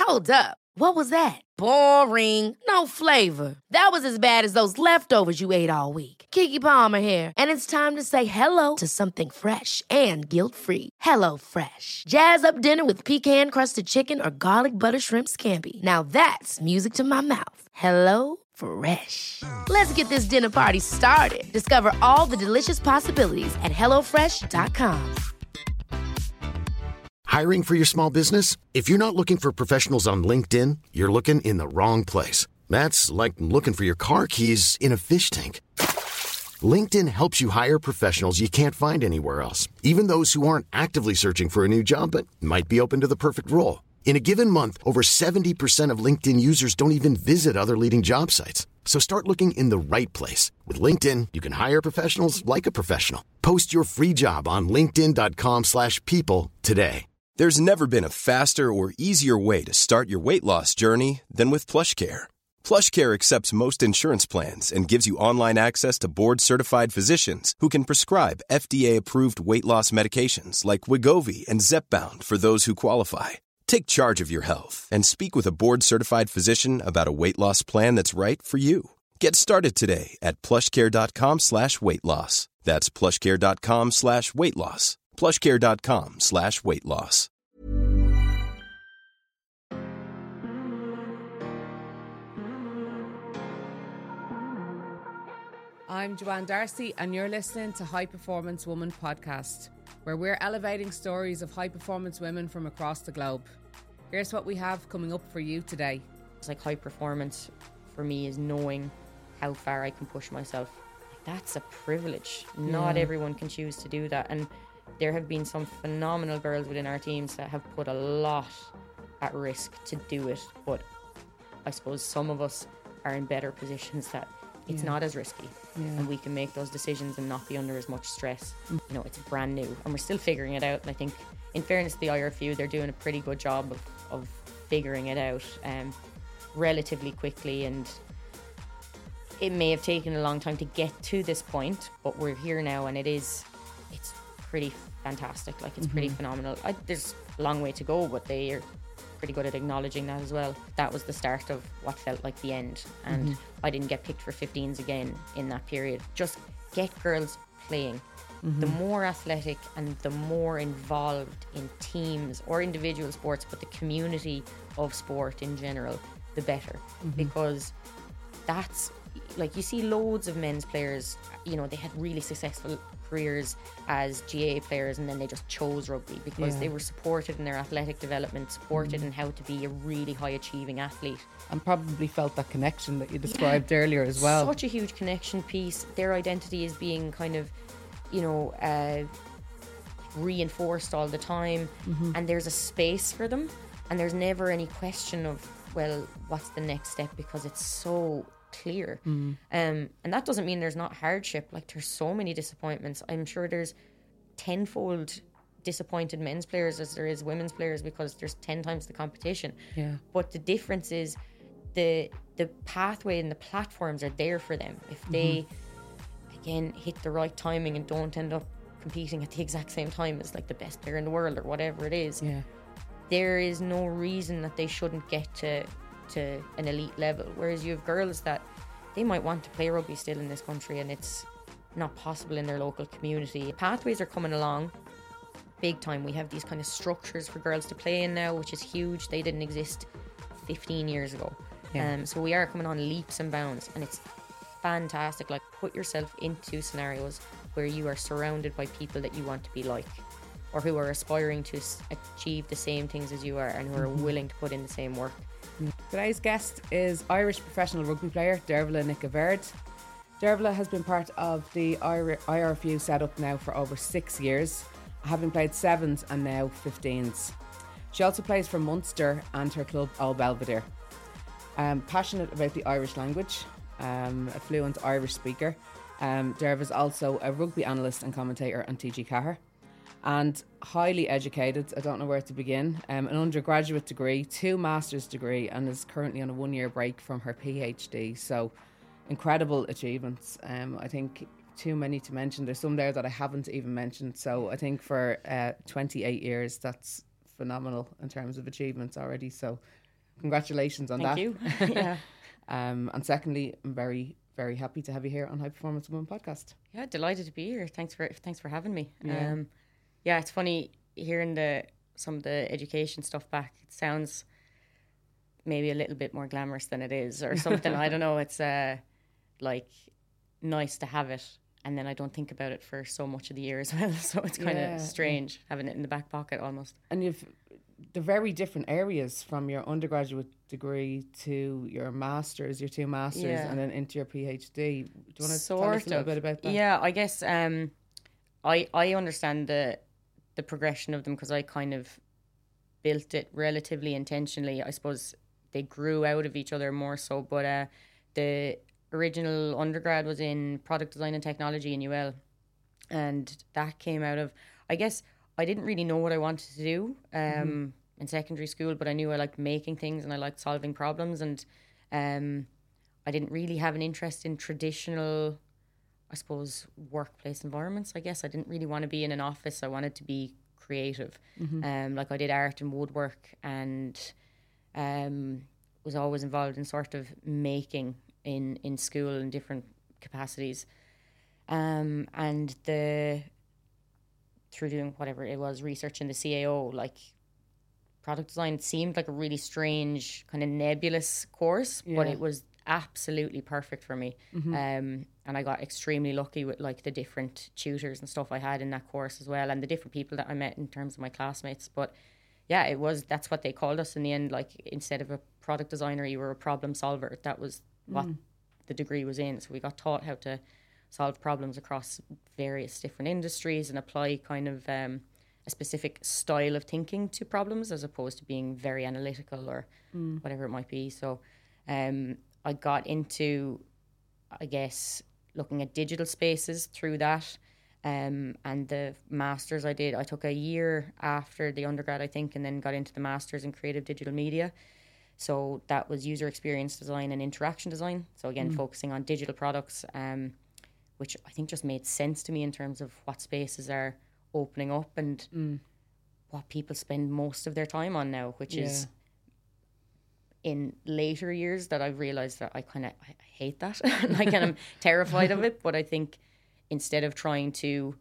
Hold up. What was that? Boring. No flavor. That was as bad as those leftovers you ate all week. Keke Palmer here, and it's time to say hello to something fresh and guilt-free. Hello Fresh. Jazz up dinner with pecan-crusted chicken or garlic butter shrimp scampi. Now that's music to my mouth. Hello Fresh. Let's get this dinner party started. Discover all the delicious possibilities at hellofresh.com. Hiring for your small business? If you're not looking for professionals on LinkedIn, you're looking in the wrong place. That's like looking for your car keys in a fish tank. LinkedIn helps you hire professionals you can't find anywhere else, even those who aren't actively searching for a new job but might be open to the perfect role. In a given month, over 70% of LinkedIn users don't even visit other leading job sites. So start looking in the right place. With LinkedIn, you can hire professionals like a professional. Post your free job on linkedin.com/people today. There's never been a faster or easier way to start your weight loss journey than with PlushCare. PlushCare accepts most insurance plans and gives you online access to board-certified physicians who can prescribe FDA-approved weight loss medications like Wegovy and Zepbound for those who qualify. Take charge of your health and speak with a board-certified physician about a weight loss plan that's right for you. Get started today at plushcare.com/weight loss. That's plushcare.com/weight loss. plushcare.com/weight loss. I'm Joanne Darcy, and you're listening to High Performance Woman Podcast, where we're elevating stories of high performance women from across the globe. Here's what we have coming up for you today. It's like high performance for me is knowing how far I can push myself. That's a privilege. Not everyone can choose to do that. And there have been some phenomenal girls within our teams that have put a lot at risk to do it. But I suppose some of us are in better positions that it's not as risky. And we can make those decisions and not be under as much stress. You know, it's brand new and we're still figuring it out. And I think, in fairness to the IRFU, they're doing a pretty good job of figuring it out relatively quickly. And it may have taken a long time to get to this point, but we're here now, and it's pretty fantastic. Like, it's pretty phenomenal. There's a long way to go, but they are pretty good at acknowledging that as well. That was the start of what felt like the end, and I didn't get picked for 15s again in that period. Just get girls playing. The more athletic and the more involved in teams or individual sports, but the community of sport in general, the better. Because that's, like, you see loads of men's players, you know, they had really successful careers as GA players, and then they just chose rugby because they were supported in their athletic development, supported in how to be a really high achieving athlete. And probably felt that connection that you described earlier as well. Such a huge connection piece. Their identity is being kind of, you know, reinforced all the time, and there's a space for them, and there's never any question of, well, what's the next step, because it's so clear. And that doesn't mean there's not hardship. Like, there's so many disappointments. I'm sure there's tenfold disappointed men's players as there is women's players, because there's 10 times the competition. But the difference is the pathway and the platforms are there for them. If they again hit the right timing and don't end up competing at the exact same time as like the best player in the world or whatever it is, there is no reason that they shouldn't get to an elite level. Whereas you have girls that they might want to play rugby still in this country, and it's not possible in their local community. Pathways are coming along big time. We have these kind of structures for girls to play in now, which is huge. They didn't exist 15 years ago. So we are coming on leaps and bounds, and it's fantastic. Like, put yourself into scenarios where you are surrounded by people that you want to be like, or who are aspiring to achieve the same things as you are, and who are willing to put in the same work. Today's guest is Irish professional rugby player Dervla Nickabaird. Dervla has been part of the IRFU setup now for over 6 years, having played 7s and now 15s. She also plays for Munster and her club Old Belvedere. Passionate about the Irish language, a fluent Irish speaker. Derv is also a rugby analyst and commentator on TG Cahir. And highly educated, I don't know where to begin, an undergraduate degree, 2 master's degree, and is currently on a 1-year break from her PhD. So incredible achievements. I think too many to mention. There's some there that I haven't even mentioned. So I think for 28 years, that's phenomenal in terms of achievements already. So congratulations on that. Thank you. Yeah. And secondly, I'm very, very happy to have you here on High Performance Women podcast. Yeah, delighted to be here. Thanks for having me. Yeah. Yeah, it's funny hearing some of the education stuff back. It sounds maybe a little bit more glamorous than it is, or something. I don't know. It's like nice to have it, and then I don't think about it for so much of the year as well. So it's kind of strange having it in the back pocket almost. And the very different areas from your undergraduate degree to your masters, your 2 masters, and then into your PhD. Do you want to tell us a little bit about that? Yeah, I guess I understand the progression of them because I kind of built it relatively intentionally. I suppose they grew out of each other more so, but the original undergrad was in product design and technology in UL, and that came out of, I guess, I didn't really know what I wanted to do in secondary school, but I knew I liked making things and I liked solving problems, and I didn't really have an interest in traditional, I suppose, workplace environments. I guess I didn't really want to be in an office. I wanted to be creative. Like I did art and woodwork, and was always involved in sort of making in school in different capacities. And through doing whatever it was, research in the CAO, like product design seemed like a really strange, kind of nebulous course, but it was absolutely perfect for me. And I got extremely lucky with like the different tutors and stuff I had in that course as well, and the different people that I met in terms of my classmates. But yeah, that's what they called us in the end. Like, instead of a product designer, you were a problem solver. That was what the degree was in. So we got taught how to solve problems across various different industries and apply kind of a specific style of thinking to problems, as opposed to being very analytical or whatever it might be. So I got into, I guess, looking at digital spaces through that. And the masters I took a year after the undergrad, I think, and then got into the masters in creative digital media. So that was user experience design and interaction design. So again, focusing on digital products, which I think just made sense to me in terms of what spaces are opening up and what people spend most of their time on now, which is in later years that I've realised that I hate that. Like, and I'm terrified of it. But I think instead of trying to,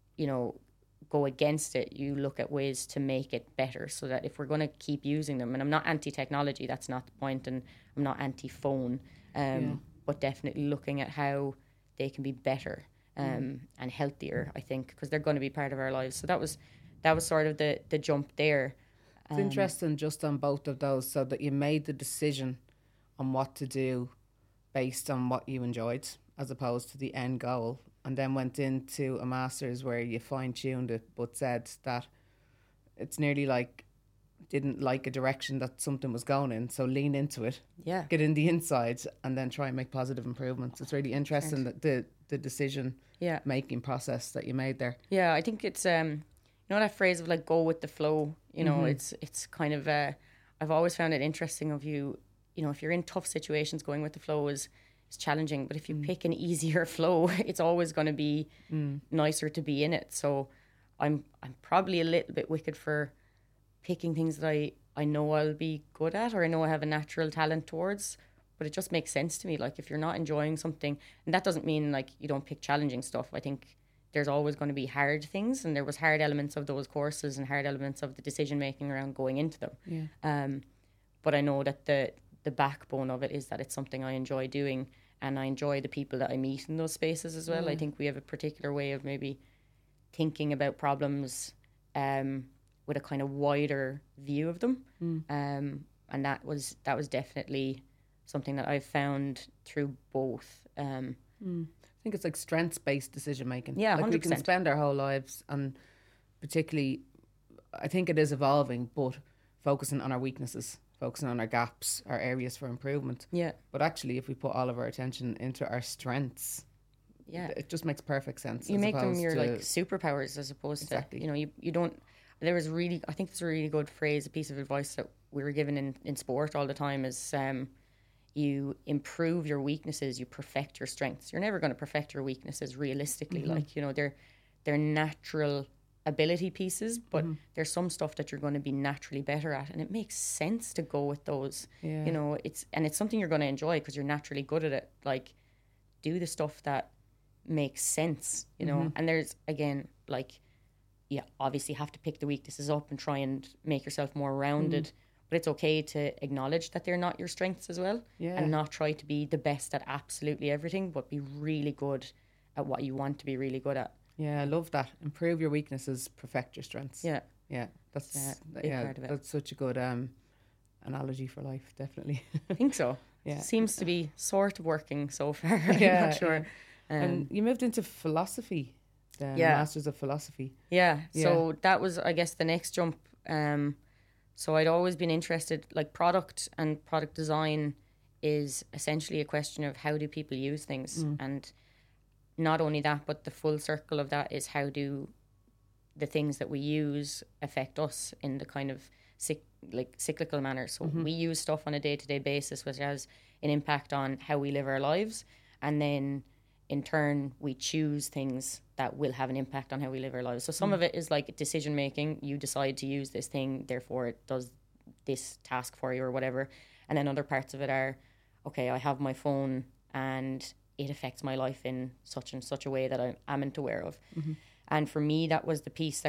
go against it, you look at ways to make it better, so that if we're going to keep using them, and I'm not anti-technology, that's not the point, and I'm not anti-phone, but definitely looking at how they can be better and healthier, I think, because they're going to be part of our lives. So that was sort of the jump there. It's interesting just on both of those, so that you made the decision on what to do based on what you enjoyed as opposed to the end goal, and then went into a master's where you fine-tuned it but said that it's nearly like didn't like a direction that something was going in, so lean into it, get in the inside, and then try and make positive improvements. It's really interesting that the decision making process that you made there. Yeah, I think it's that phrase of like go with the flow, it's kind of I've always found it interesting of if you're in tough situations, going with the flow is challenging, but if you pick an easier flow, it's always going to be nicer to be in it. So I'm probably a little bit wicked for picking things that I know I'll be good at, or I know I have a natural talent towards, but it just makes sense to me. Like, if you're not enjoying something, and that doesn't mean like you don't pick challenging stuff. I think there's always going to be hard things, and there was hard elements of those courses and hard elements of the decision making around going into them. But I know that the backbone of it is that it's something I enjoy doing, and I enjoy the people that I meet in those spaces as well. I think we have a particular way of maybe thinking about problems with a kind of wider view of them, and that was definitely something that I've found through both. I think it's like strengths-based decision making. Yeah, 100%. Like, we can spend our whole lives, and particularly, I think it is evolving, but focusing on our weaknesses, focusing on our gaps, our areas for improvement. Yeah. But actually, if we put all of our attention into our strengths, it just makes perfect sense. You make them your like superpowers, as opposed to, you don't. I think there's a really good phrase, a piece of advice that we were given in sport all the time is you improve your weaknesses, you perfect your strengths. You're never going to perfect your weaknesses realistically. Like, they're natural ability pieces, but there's some stuff that you're going to be naturally better at, and it makes sense to go with those. You know, it's something you're going to enjoy because you're naturally good at it. Like, do the stuff that makes sense, you know. And there's, again, like, you obviously have to pick the weaknesses up and try and make yourself more rounded. But it's okay to acknowledge that they're not your strengths as well, and not try to be the best at absolutely everything, but be really good at what you want to be really good at. Yeah, I love that. Improve your weaknesses, perfect your strengths. Yeah. That's big part of it. That's such a good analogy for life, definitely. I think so. Yeah. Seems to be sort of working so far. I'm not sure. And you moved into philosophy, the Masters of Philosophy. Yeah. So that was, I guess, the next jump. So I'd always been interested, like, product and product design is essentially a question of how do people use things. And not only that, but the full circle of that is how do the things that we use affect us in the kind of cyclical manner. So we use stuff on a day-to-day basis, which has an impact on how we live our lives. And then in turn, we choose things that will have an impact on how we live our lives. So some of it is like decision making. You decide to use this thing, therefore it does this task for you or whatever. And then other parts of it are, okay, I have my phone and it affects my life in such and such a way that I amn't aware of. And for me, that was the piece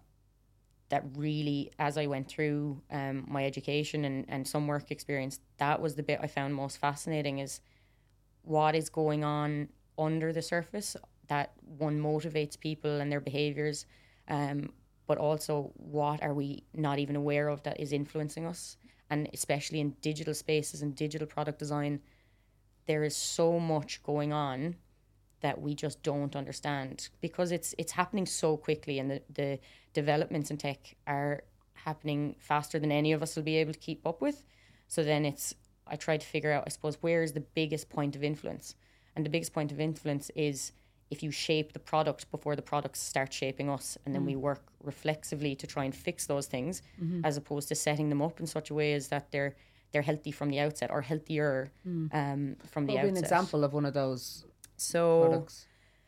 that really, as I went through my education and some work experience, that was the bit I found most fascinating, is what is going on under the surface that one motivates people and their behaviours, but also what are we not even aware of that is influencing us. And especially in digital spaces and digital product design, there is so much going on that we just don't understand because it's happening so quickly, and the developments in tech are happening faster than any of us will be able to keep up with. So then I try to figure out, I suppose, where is the biggest point of influence? And the biggest point of influence is if you shape the product before the products start shaping us, and then we work reflexively to try and fix those things, as opposed to setting them up in such a way as that they're healthy from the outset, or healthier from the outset. An example of one of those products.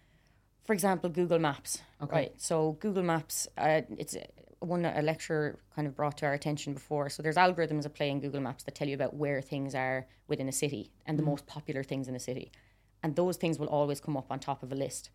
For example, Google Maps. Okay. Right. So Google Maps, it's one that a lecturer kind of brought to our attention before. So there's algorithms at play in Google Maps that tell you about where things are within a city and the most popular things in a city. And those things will always come up on top of a list.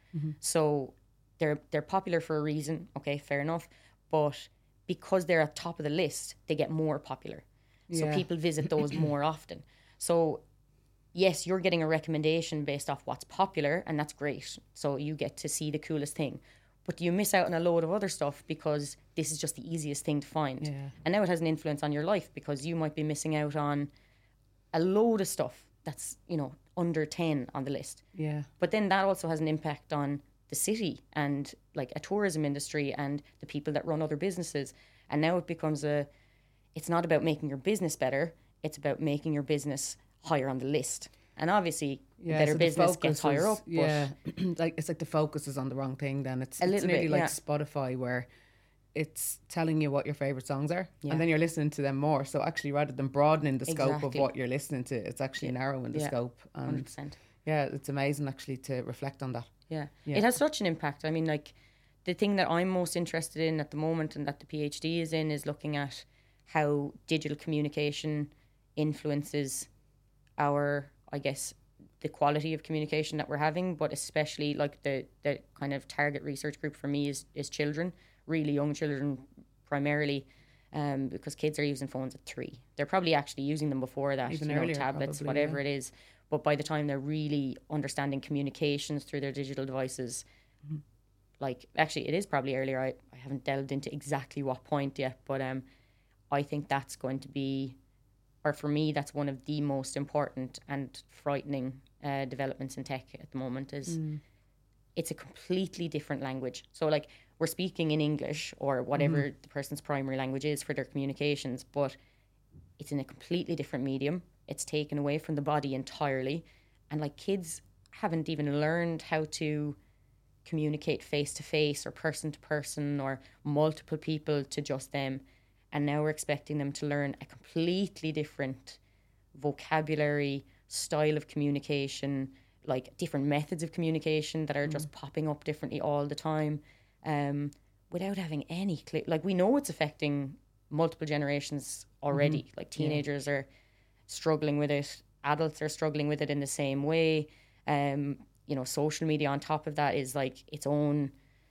So they're popular for a reason, okay, fair enough. But because they're at top of the list, they get more popular. So people visit those more often. So yes, you're getting a recommendation based off what's popular, and that's great. So you get to see the coolest thing. But you miss out on a load of other stuff because this is just the easiest thing to find. Yeah. And now it has an influence on your life because you might be missing out on a load of stuff that's, under 10 on the list. Yeah. But then that also has an impact on the city and like a tourism industry and the people that run other businesses. And now it becomes it's not about making your business better, it's about making your business higher on the list. And obviously, better business gets higher up. Yeah, it's like the focus is on the wrong thing then. It's nearly like Spotify, where it's telling you what your favourite songs are, and then you're listening to them more. So actually, rather than broadening the scope of what you're listening to, it's actually narrowing the scope. And 100%. Yeah, it's amazing actually to reflect on that. Yeah, it has such an impact. I mean, like, the thing that I'm most interested in at the moment and that the PhD is in is looking at how digital communication influences our, I guess, the quality of communication that we're having, but especially like the kind of target research group for me is children, really young children primarily, because kids are using phones at 3. They're probably actually using them before that, even earlier, tablets, probably, whatever it is. But by the time they're really understanding communications through their digital devices, like, actually it is probably earlier. I haven't delved into exactly what point yet, but I think that's going to be, or for me, that's one of the most important and frightening developments in tech at the moment is it's a completely different language. So like, we're speaking in English or whatever the person's primary language is for their communications, but it's in a completely different medium. It's taken away from the body entirely. And like, kids haven't even learned how to communicate face to face or person to person or multiple people to just them. And now we're expecting them to learn a completely different vocabulary, style of communication, like different methods of communication that are just popping up differently all the time. without having any clue. Like, we know it's affecting multiple generations already. Like, teenagers are struggling with it, adults are struggling with it in the same way. You know, social media on top of that is like its own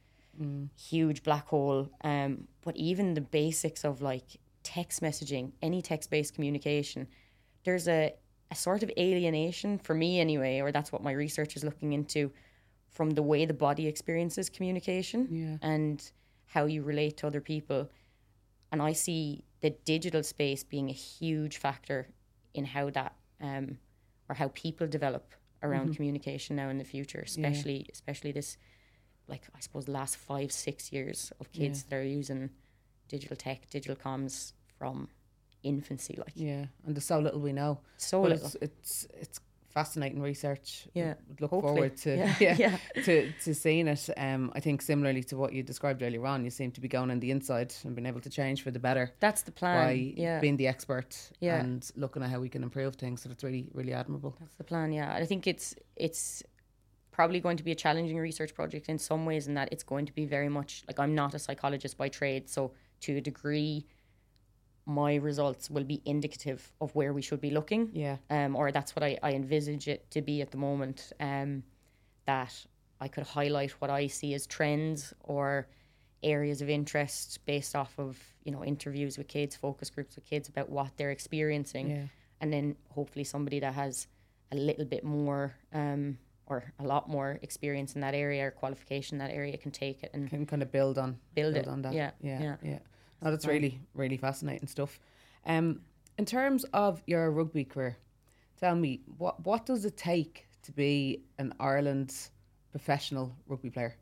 huge black hole. But even the basics of like text messaging, any text-based communication, there's a sort of alienation, for me anyway, or that's what my research is looking into, from the way the body experiences communication and how you relate to other people. And I see the digital space being a huge factor in how that, or how people develop around communication now in the future, especially this, like, I suppose the last 5-6 years of kids that are using digital tech, digital comms from infancy, like. Yeah, and there's so little we know. So But little. It's fascinating research. Yeah, Would look hopefully. forward to to seeing it. I think similarly to what you described earlier on, you seem to be going on the inside and being able to change for the better. That's the plan. By being the expert Yeah. and looking at how we can improve things. So it's really, really admirable. That's the plan, yeah. I think it's probably going to be a challenging research project in some ways, in that it's going to be very much, like, I'm not a psychologist by trade, so to a degree my results will be indicative of where we should be looking. Yeah. Or that's what I envisage it to be at the moment, that I could highlight what I see as trends or areas of interest based off of, you know, interviews with kids, focus groups with kids about what they're experiencing. Yeah. And then hopefully somebody that has a little bit more or a lot more experience in that area or qualification in that area can take it and Can kind of build on it. on that. Yeah. No, that's really, really fascinating stuff. In terms of your rugby career, tell me, what does it take to be an Ireland professional rugby player?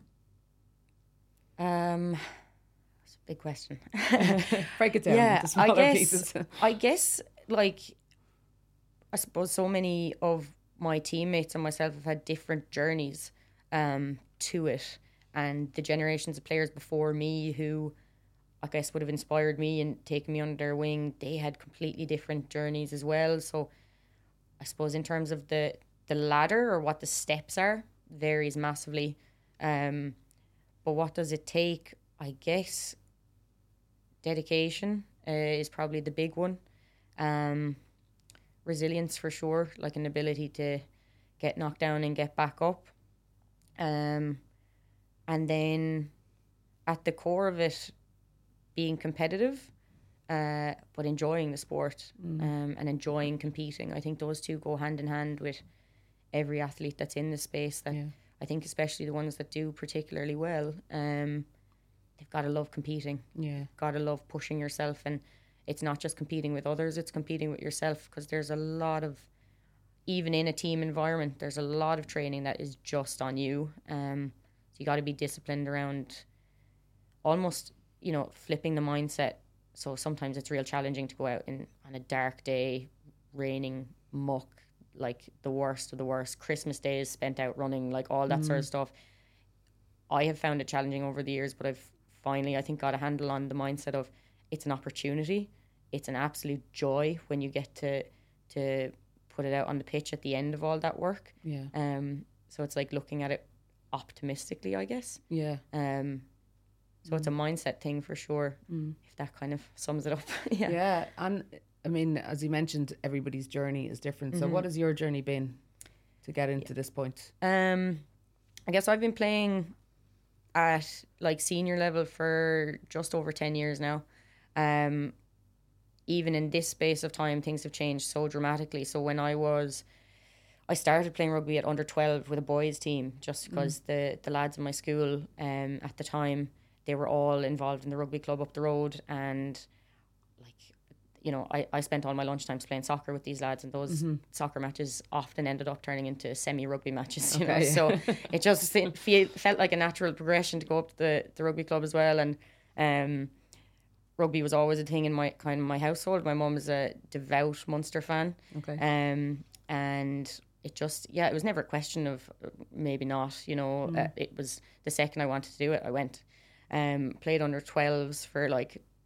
That's a big question. Break it down into smaller pieces. I guess, like, I suppose so many of my teammates and myself have had different journeys to it, and the generations of players before me who, I guess, would have inspired me and taken me under their wing, they had completely different journeys as well. So I suppose in terms of the ladder or what the steps are, varies massively. But what does it take? I guess dedication is probably the big one. Resilience for sure, like an ability to get knocked down and get back up. And then at the core of it, being competitive, but enjoying the sport and enjoying competing. I think those two go hand in hand with every athlete that's in the space. That I think especially the ones that do particularly well, they've got to love competing. Yeah. Got to love pushing yourself. And it's not just competing with others, it's competing with yourself, because there's a lot of, even in a team environment, there's a lot of training that is just on you. So you got to be disciplined around almost, you know, flipping the mindset. So sometimes it's real challenging to go out on a dark day, raining, muck, like the worst of the worst. Christmas days spent out running, like all that sort of stuff. I have found it challenging over the years, but I've finally, I think, got a handle on the mindset of it's an opportunity. It's an absolute joy when you get to put it out on the pitch at the end of all that work. Yeah. So it's like looking at it optimistically, I guess. Yeah. So it's a mindset thing for sure, if that kind of sums it up. Yeah. And I mean, as you mentioned, everybody's journey is different. So what has your journey been to get into this point? I guess I've been playing at like senior level for just over 10 years now. Even in this space of time, things have changed so dramatically. So when I started playing rugby at under 12 with a boys team, just because the lads in my school at the time, they were all involved in the rugby club up the road. And like, you know, I spent all my lunchtimes playing soccer with these lads, and those soccer matches often ended up turning into semi-rugby matches, you know. So it just felt like a natural progression to go up to the rugby club as well. And rugby was always a thing in my household. My mum is a devout Munster fan. Okay. And it just, it was never a question of maybe not, you know. It was the second I wanted to do it, I went. Played under 12s for like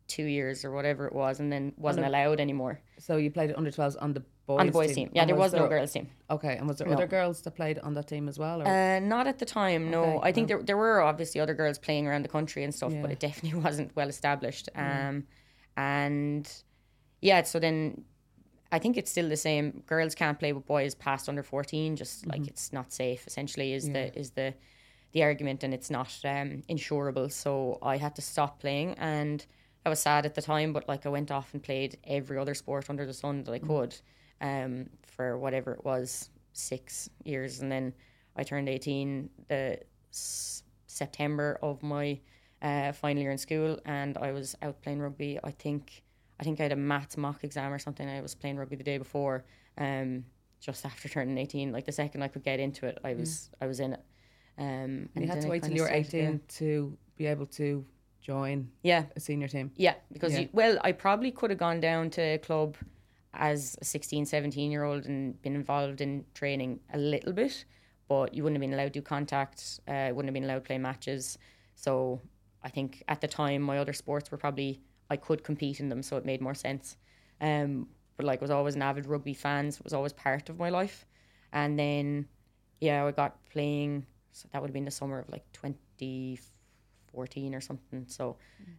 2 years or whatever it was, and then wasn't allowed anymore. So you played under 12s on the boys' On the boys' team. Yeah, And there was no girls' team. Okay, and was there No. other girls that played on that team as well? Or? Not at the time, no. Okay, I think there were obviously other girls playing around the country and stuff, Yeah. but it definitely wasn't well established. And yeah, so then I think it's still the same. Girls can't play with boys past under 14, just like it's not safe. Essentially, is the argument, and it's not insurable. So I had to stop playing, and I was sad at the time. But like I went off and played every other sport under the sun that I could, for whatever it was, 6 years, and then I turned 18 the September of my final year in school, and I was out playing rugby. I think I had a maths mock exam or something. I was playing rugby the day before, just after turning 18. Like the second I could get into it, I was in it. And you had then to I wait till kinda you were started, 18 to be able to join Yeah, a senior team. yeah, because Yeah. I probably could have gone down to a club as a 16, 17-year-old and been involved in training a little bit, but you wouldn't have been allowed to do contact, wouldn't have been allowed to play matches. So I think at the time my other sports were probably, I could compete in them, so it made more sense. But like I was always an avid rugby fan, so it was always part of my life. And then, I got playing, so that would have been the summer of like 2014 or something. So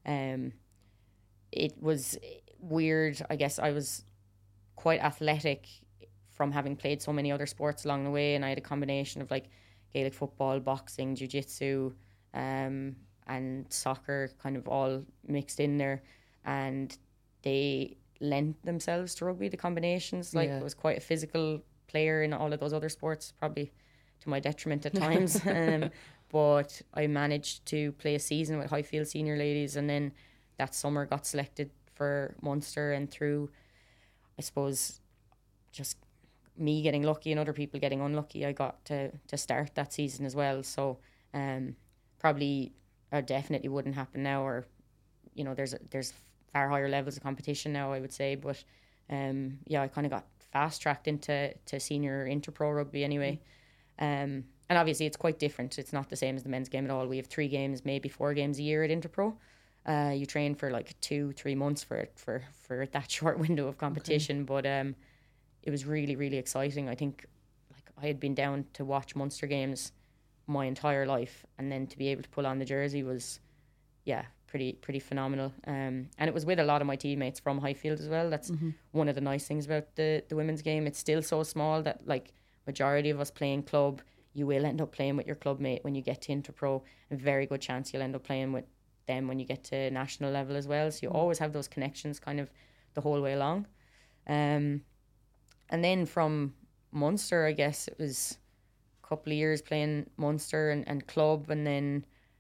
it was weird. I guess I was quite athletic from having played so many other sports along the way, and I had a combination of like Gaelic football, boxing, jiu-jitsu, and soccer kind of all mixed in there, and they lent themselves to rugby, the combinations. Like I was quite a physical player in all of those other sports, probably to my detriment at times. But I managed to play a season with Highfield senior ladies, and then that summer got selected for Munster, and through, I suppose, just me getting lucky and other people getting unlucky, I got to start that season as well. So probably or definitely wouldn't happen now, or there's far higher levels of competition now, I would say. But I kind of got fast tracked into senior interpro rugby anyway. And obviously it's quite different. It's not the same as the men's game at all. We have 3 games, maybe 4 games a year at interpro. You train for like 2-3 months for that short window of competition. Okay. But it was really, really exciting. I think like I had been down to watch Munster games my entire life, and then to be able to pull on the jersey was pretty phenomenal. And it was with a lot of my teammates from Highfield as well. That's one of the nice things about the women's game. It's still so small that like majority of us playing club, you will end up playing with your club mate when you get to Interpro. A very good chance you'll end up playing with them when you get to national level as well. So you always have those connections kind of the whole way along. And then from Munster, I guess it was a couple of years playing Munster and club, and then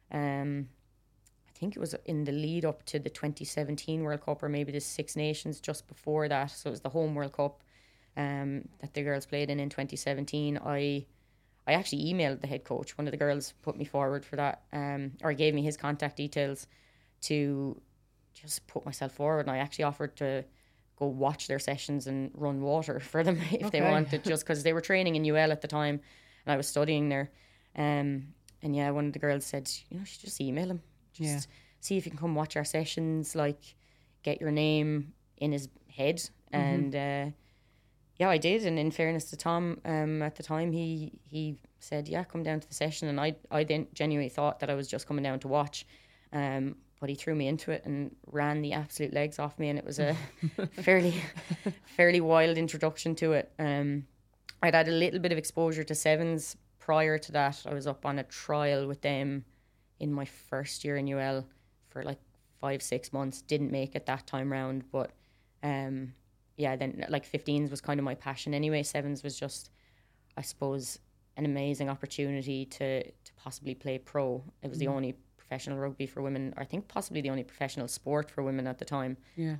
I think it was in the lead up to the 2017 World Cup, or maybe the Six Nations just before that. So it was the home World Cup that the girls played in 2017. I actually emailed the head coach. One of the girls put me forward for that, or gave me his contact details to just put myself forward. And I actually offered to go watch their sessions and run water for them if they wanted, just because they were training in UL at the time and I was studying there. And one of the girls said, you should just email him. Just see if you can come watch our sessions, like get your name in his head. And I did. And in fairness to Tom, at the time, he said, come down to the session. And I then genuinely thought that I was just coming down to watch. But he threw me into it and ran the absolute legs off me. And it was a fairly wild introduction to it. I'd had a little bit of exposure to sevens prior to that. I was up on a trial with them in my first year in UL for like 5-6 months. Didn't make it that time round. But then like 15s was kind of my passion anyway. Sevens was just, I suppose, an amazing opportunity to possibly play pro. It was the only professional rugby for women, I think possibly the only professional sport for women at the time.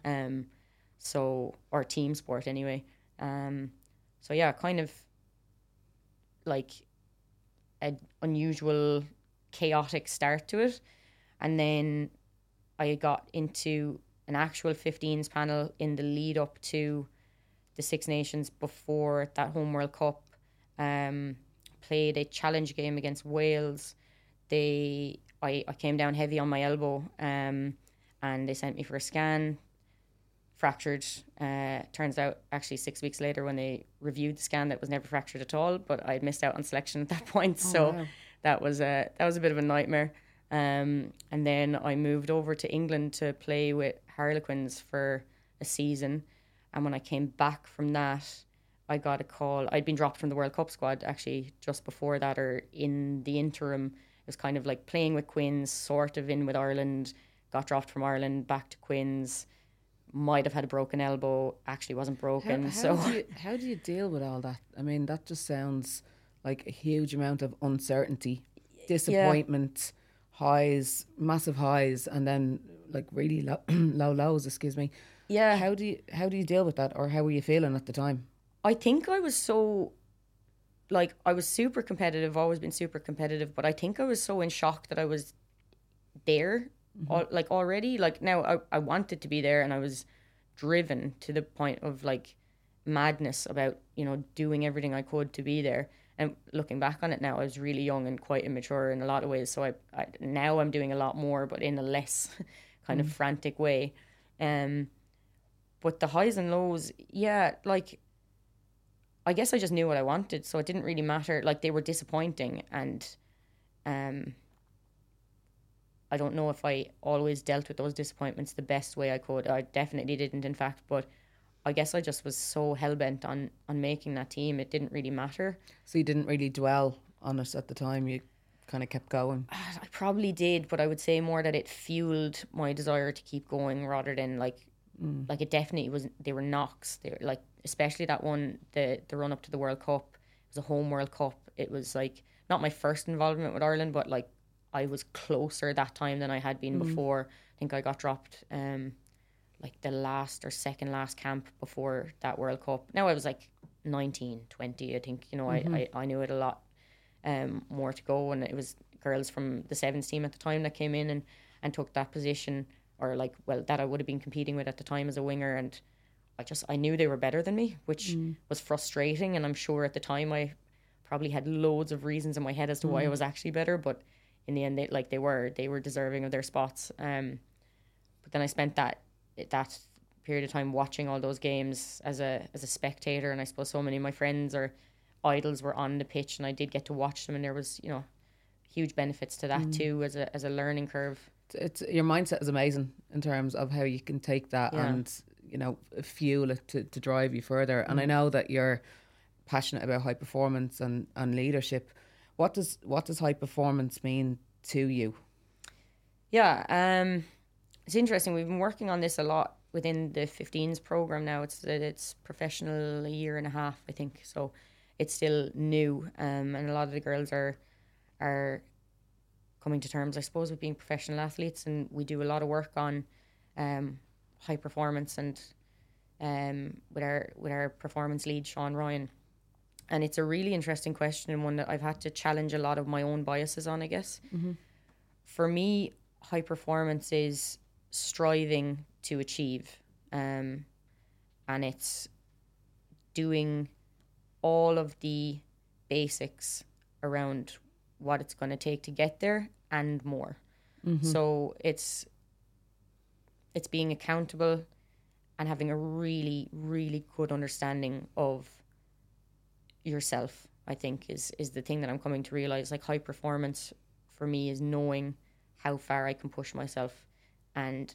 Or team sport anyway. Kind of like an unusual, chaotic start to it. And then I got into an actual 15s panel in the lead up to the Six Nations before that home World Cup. Played a challenge game against Wales. I came down heavy on my elbow, and and they sent me for a scan. Fractured. Turns out actually 6 weeks later when they reviewed the scan that was never fractured at all, but I had missed out on selection at that point. Wow. That was a bit of a nightmare. And then I moved over to England to play with Harlequins for a season. And when I came back from that, I got a call. I'd been dropped from the World Cup squad actually just before that, or in the interim. It was kind of like playing with Quins, sort of in with Ireland, got dropped from Ireland back to Quins. Might have had a broken elbow, actually wasn't broken. How do you deal with all that? I mean, that just sounds like a huge amount of uncertainty, disappointment, highs, massive highs, and then like really low lows. Excuse me. Yeah. How do you deal with that, or how were you feeling at the time? I think I was so, like, I was super competitive, always been super competitive, but I think I was so in shock that I was there. Already, like now I wanted to be there, and I was driven to the point of like madness about, doing everything I could to be there. And looking back on it now, I was really young and quite immature in a lot of ways. So I now I'm doing a lot more, but in a less kind of frantic way. But the highs and lows, like I guess I just knew what I wanted, so it didn't really matter. Like, they were disappointing, and I don't know if I always dealt with those disappointments the best way I could. I definitely didn't, in fact, but I guess I just was so hell-bent on making that team, it didn't really matter. So you didn't really dwell on it at the time, you kind of kept going? I probably did, but I would say more that it fueled my desire to keep going rather than like it definitely was. They were knocks. They were like, especially that one, the run up to the World Cup. It was a home World Cup. It was like not my first involvement with Ireland, but like I was closer that time than I had been before. I think I got dropped like the last or second last camp before that World Cup. Now I was like 19, 20, I think, I knew it a lot more to go, and it was girls from the sevens team at the time that came in and took that position, or like, well, that I would have been competing with at the time as a winger, and I knew they were better than me, which was frustrating, and I'm sure at the time I probably had loads of reasons in my head as to why I was actually better, but in the end they were deserving of their spots. But then I spent that period of time watching all those games as a spectator, and I suppose so many of my friends or idols were on the pitch, and I did get to watch them, and there was huge benefits to that too as a learning curve. It's your mindset is amazing in terms of how you can take that and fuel it to drive you further. And I know that you're passionate about high performance and leadership. What does high performance mean to you? It's interesting. We've been working on this a lot within the 15s program now. It's professional a year and a half, I think, so it's still new, and a lot of the girls are coming to terms, I suppose, with being professional athletes, and we do a lot of work on high performance and with our performance lead, Sean Ryan. And it's a really interesting question, and one that I've had to challenge a lot of my own biases on, I guess. For me, high performance is striving to achieve, and it's doing all of the basics around what it's going to take to get there and more. So it's being accountable and having a really, really good understanding of yourself, I think, is the thing that I'm coming to realize. Like, high performance for me is knowing how far I can push myself, and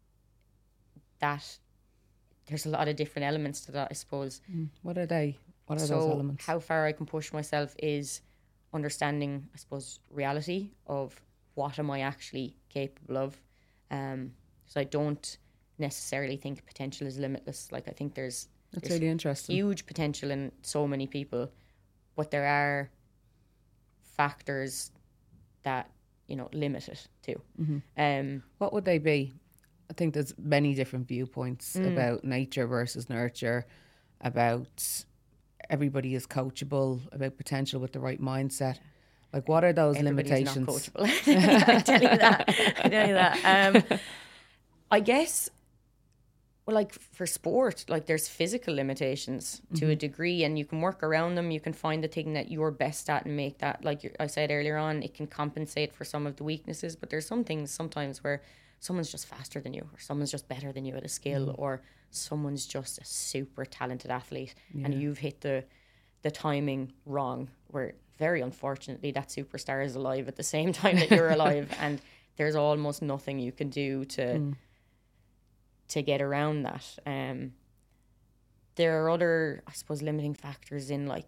that there's a lot of different elements to that, I suppose. What are they? What are those elements? How far I can push myself is understanding, I suppose, reality of what am I actually capable of. So I don't necessarily think potential is limitless. Like, I think there's really interesting. Huge potential in so many people, but there are factors that limit it too. What would they be? I think there's many different viewpoints about nature versus nurture, about everybody is coachable, about potential with the right mindset. Like, what are those limitations? Everybody's not coachable. I tell you that. I guess, well, like for sport, like there's physical limitations to a degree, and you can work around them. You can find the thing that you're best at and make that, like I said earlier on, it can compensate for some of the weaknesses. But there's some things sometimes where someone's just faster than you, or someone's just better than you at a skill, or someone's just a super talented athlete, and you've hit the timing wrong, where very unfortunately that superstar is alive at the same time that you're alive, and there's almost nothing you can do to get around that. There are other, I suppose, limiting factors in, like...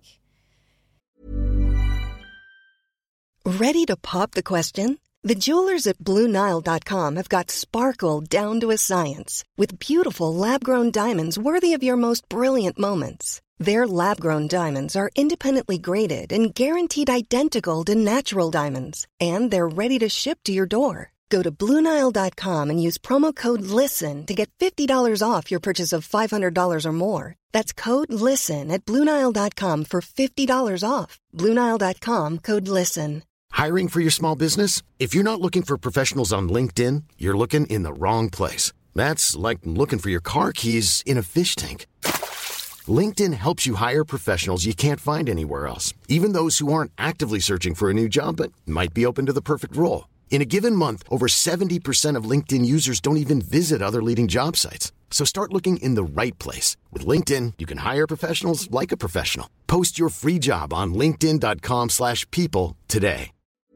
Ready to pop the question? The jewelers at BlueNile.com have got sparkle down to a science with beautiful lab-grown diamonds worthy of your most brilliant moments. Their lab-grown diamonds are independently graded and guaranteed identical to natural diamonds, and they're ready to ship to your door. Go to BlueNile.com and use promo code LISTEN to get $50 off your purchase of $500 or more. That's code LISTEN at BlueNile.com for $50 off. BlueNile.com, code LISTEN. Hiring for your small business? If you're not looking for professionals on LinkedIn, you're looking in the wrong place. That's like looking for your car keys in a fish tank. LinkedIn helps you hire professionals you can't find anywhere else, even those who aren't actively searching for a new job but might be open to the perfect role. In a given month, over 70% of LinkedIn users don't even visit other leading job sites. So start looking in the right place. With LinkedIn, you can hire professionals like a professional. Post your free job on linkedin.com/people today.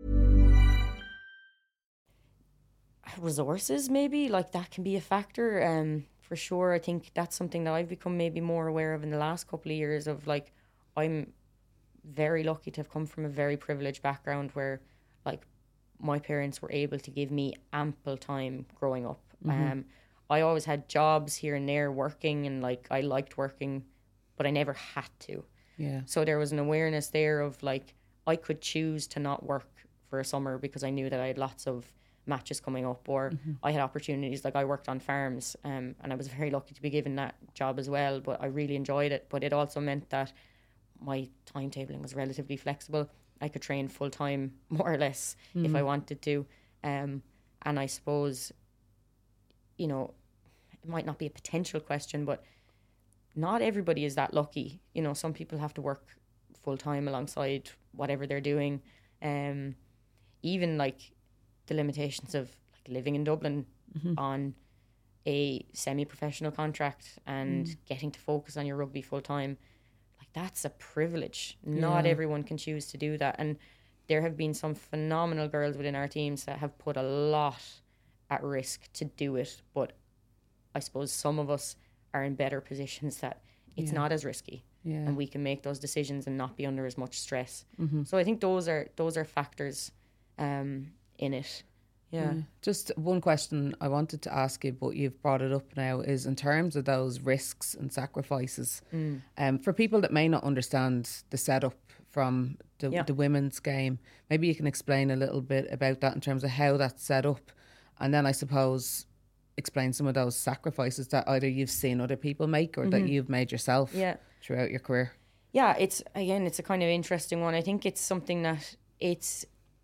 Resources, maybe, like, that can be a factor, for sure. I think that's something that I've become maybe more aware of in the last couple of years, of, like, I'm very lucky to have come from a very privileged background where, like, my parents were able to give me ample time growing up. I always had jobs here and there working, and, like, I liked working, but I never had to. Yeah. So there was an awareness there of, like, I could choose to not work for a summer because I knew that I had lots of matches coming up, or I had opportunities. Like, I worked on farms, and I was very lucky to be given that job as well, but I really enjoyed it. But it also meant that my timetabling was relatively flexible. I could train full time, more or less, if I wanted to. And I suppose, you know, it might not be a potential question, but not everybody is that lucky. You know, some people have to work full time alongside whatever they're doing. Even, like, the limitations of, like, living in Dublin on a semi-professional contract and getting to focus on your rugby full time. That's a privilege. Not everyone can choose to do that. And there have been some phenomenal girls within our teams that have put a lot at risk to do it. But I suppose some of us are in better positions that it's not as risky. And we can make those decisions and not be under as much stress. So I think those are factors in it. Yeah. Just one question I wanted to ask you, but you've brought it up now, is in terms of those risks and sacrifices. For people that may not understand the setup from the women's game, maybe you can explain a little bit about that in terms of how that's set up, and then I suppose explain some of those sacrifices that either you've seen other people make or that you've made yourself throughout your career. Yeah, it's a kind of interesting one. I think it's something that it's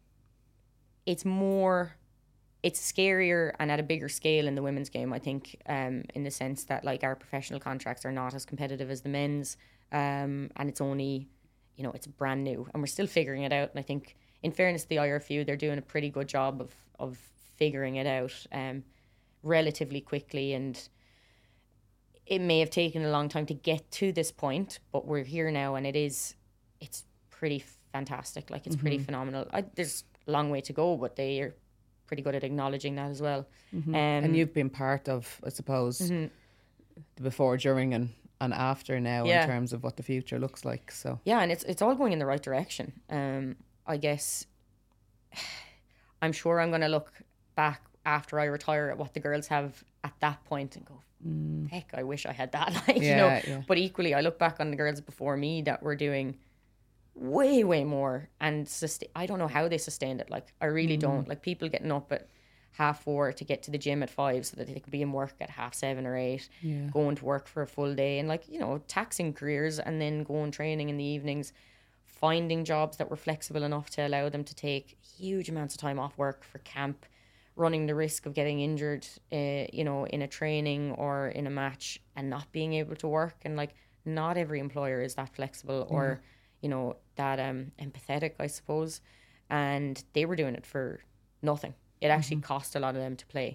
scarier and at a bigger scale in the women's game, I think, in the sense that, like, our professional contracts are not as competitive as the men's, and it's only, you know, it's brand new and we're still figuring it out. And I think, in fairness to the IRFU, they're doing a pretty good job of figuring it out relatively quickly, and it may have taken a long time to get to this point, but we're here now, and it's pretty fantastic. Like, it's pretty phenomenal. There's a long way to go, but they are pretty good at acknowledging that as well. And you've been part of, I suppose, the before, during and after now in terms of what the future looks like. So yeah, and it's all going in the right direction. I guess I'm sure I'm going to look back after I retire at what the girls have at that point and go, heck, I wish I had that. Like, you know. But equally, I look back on the girls before me that were doing way more, and I don't know how they sustained it. Like, I really don't. Like, people getting up at 4:30 to get to the gym at 5 so that they could be in work at 7:30 or 8, going to work for a full day, and, like, you know, taxing careers, and then going training in the evenings, finding jobs that were flexible enough to allow them to take huge amounts of time off work for camp, running the risk of getting injured, you know, in a training or in a match and not being able to work. And, like, not every employer is that flexible or, you know, that empathetic, I suppose. And they were doing it for nothing. It actually cost a lot of them to play.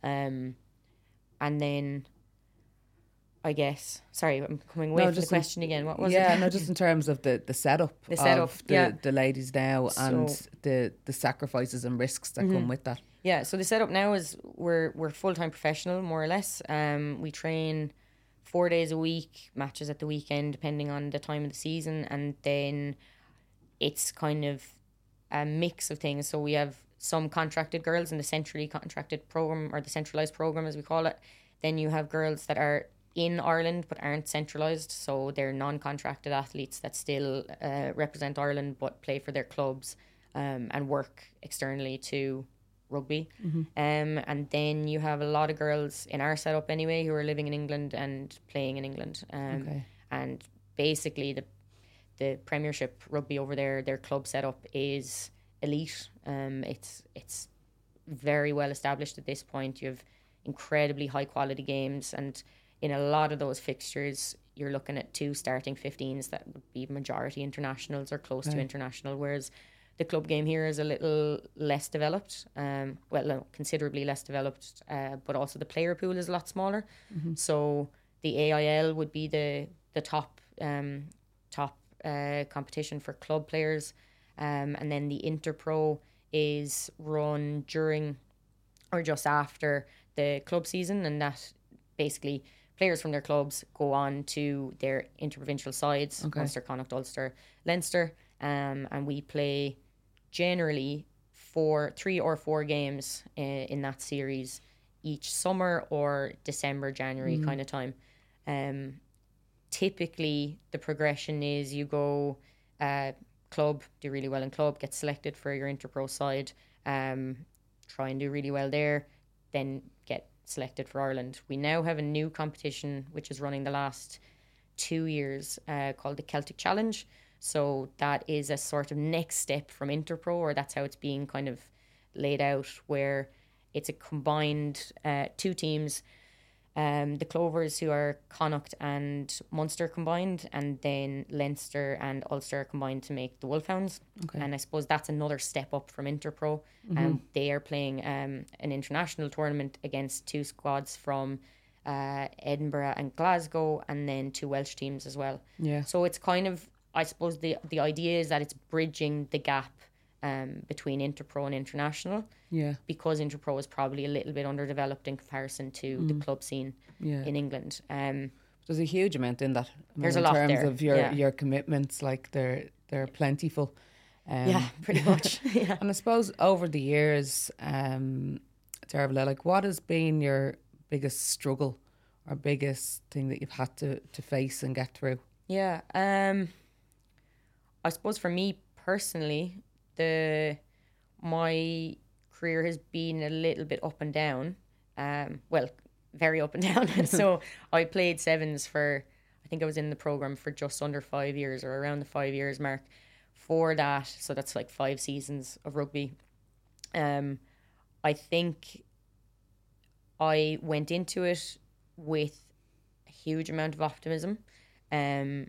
And then I guess, sorry, I'm coming away from the question again. What was it? Yeah, no, just in terms of the setup, the ladies now, and the sacrifices and risks that come with that. Yeah, so the setup now is we're full-time professional, more or less. We train 4 days a week, matches at the weekend, depending on the time of the season, and then it's kind of a mix of things. So we have some contracted girls in the centrally contracted program, or the centralised program as we call it. Then you have girls that are in Ireland but aren't centralised, so they're non-contracted athletes that still represent Ireland but play for their clubs and work externally to rugby. And then you have a lot of girls in our setup anyway who are living in England and playing in England. And basically the Premiership rugby over there, their club setup is elite. It's very well established at this point. You have incredibly high quality games, and in a lot of those fixtures you're looking at 2 starting 15s that would be majority internationals or close to international, whereas the club game here is a little less developed, considerably less developed, but also the player pool is a lot smaller. So the AIL would be the top competition for club players, and then the Interpro is run during or just after the club season, and that basically players from their clubs go on to their interprovincial sides, Munster, Connacht, Ulster, Leinster, and we play generally 3 or 4 games in that series each summer or December, January kind of time. Typically the progression is you go club, do really well in club, get selected for your Interpro side, try and do really well there, then get selected for Ireland. We now have a new competition which is running the last 2 years called the Celtic Challenge. So that is a sort of next step from Interpro, or that's how it's being kind of laid out, where it's a combined 2 teams, the Clovers, who are Connacht and Munster combined, and then Leinster and Ulster combined to make the Wolfhounds. And I suppose that's another step up from Interpro. They are playing an international tournament against 2 squads from Edinburgh and Glasgow, and then 2 Welsh teams as well. So it's kind of, I suppose the idea is that it's bridging the gap between Interpro and international. Because Interpro is probably a little bit underdeveloped in comparison to the club scene in England. There's a huge amount in that. There's a lot there. In terms of your commitments, like they're plentiful. Pretty much. And I suppose over the years, Dervla, like, what has been your biggest struggle or biggest thing that you've had to face and get through? I suppose for me personally, my career has been a little bit up and down. Very up and down. So I played sevens for, I think I was in the programme for just under 5 years, or around the 5 years mark for that. So that's like 5 seasons of rugby. I think I went into it with a huge amount of optimism, and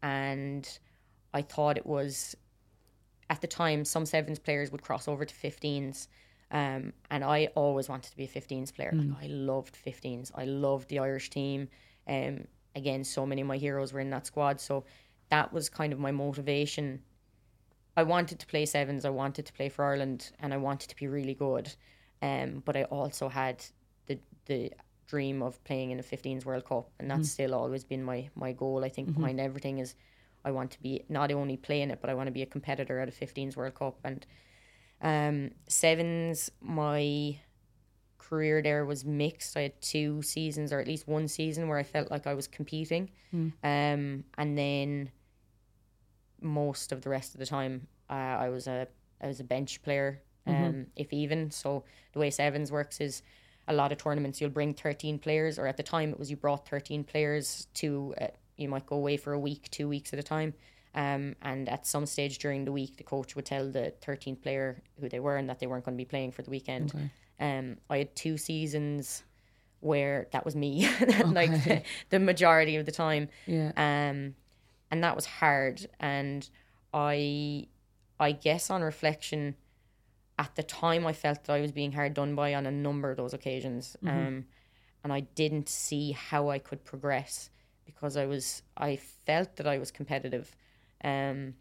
I thought it was, at the time, some sevens players would cross over to 15s, and I always wanted to be a 15s player. Like, I loved 15s. I loved the Irish team. Again, so many of my heroes were in that squad, so that was kind of my motivation. I wanted to play sevens, I wanted to play for Ireland, and I wanted to be really good. But I also had the dream of playing in a 15s World Cup, and that's still always been my goal. I think behind everything is I want to be not only playing it, but I want to be a competitor at a 15s World Cup. And sevens, my career there was mixed. I had 2 seasons, or at least 1 season, where I felt like I was competing, and then most of the rest of the time I was a bench player, if even. So the way sevens works is, a lot of tournaments you'll bring 13 players, or at the time it was you brought 13 players to you might go away for a week, 2 weeks at a time, and at some stage during the week the coach would tell the 13th player who they were and that they weren't going to be playing for the weekend. I had 2 seasons where that was me, like the majority of the time, and that was hard. And I guess on reflection, at the time I felt that I was being hard done by on a number of those occasions. And I didn't see how I could progress because I felt that I was competitive. And,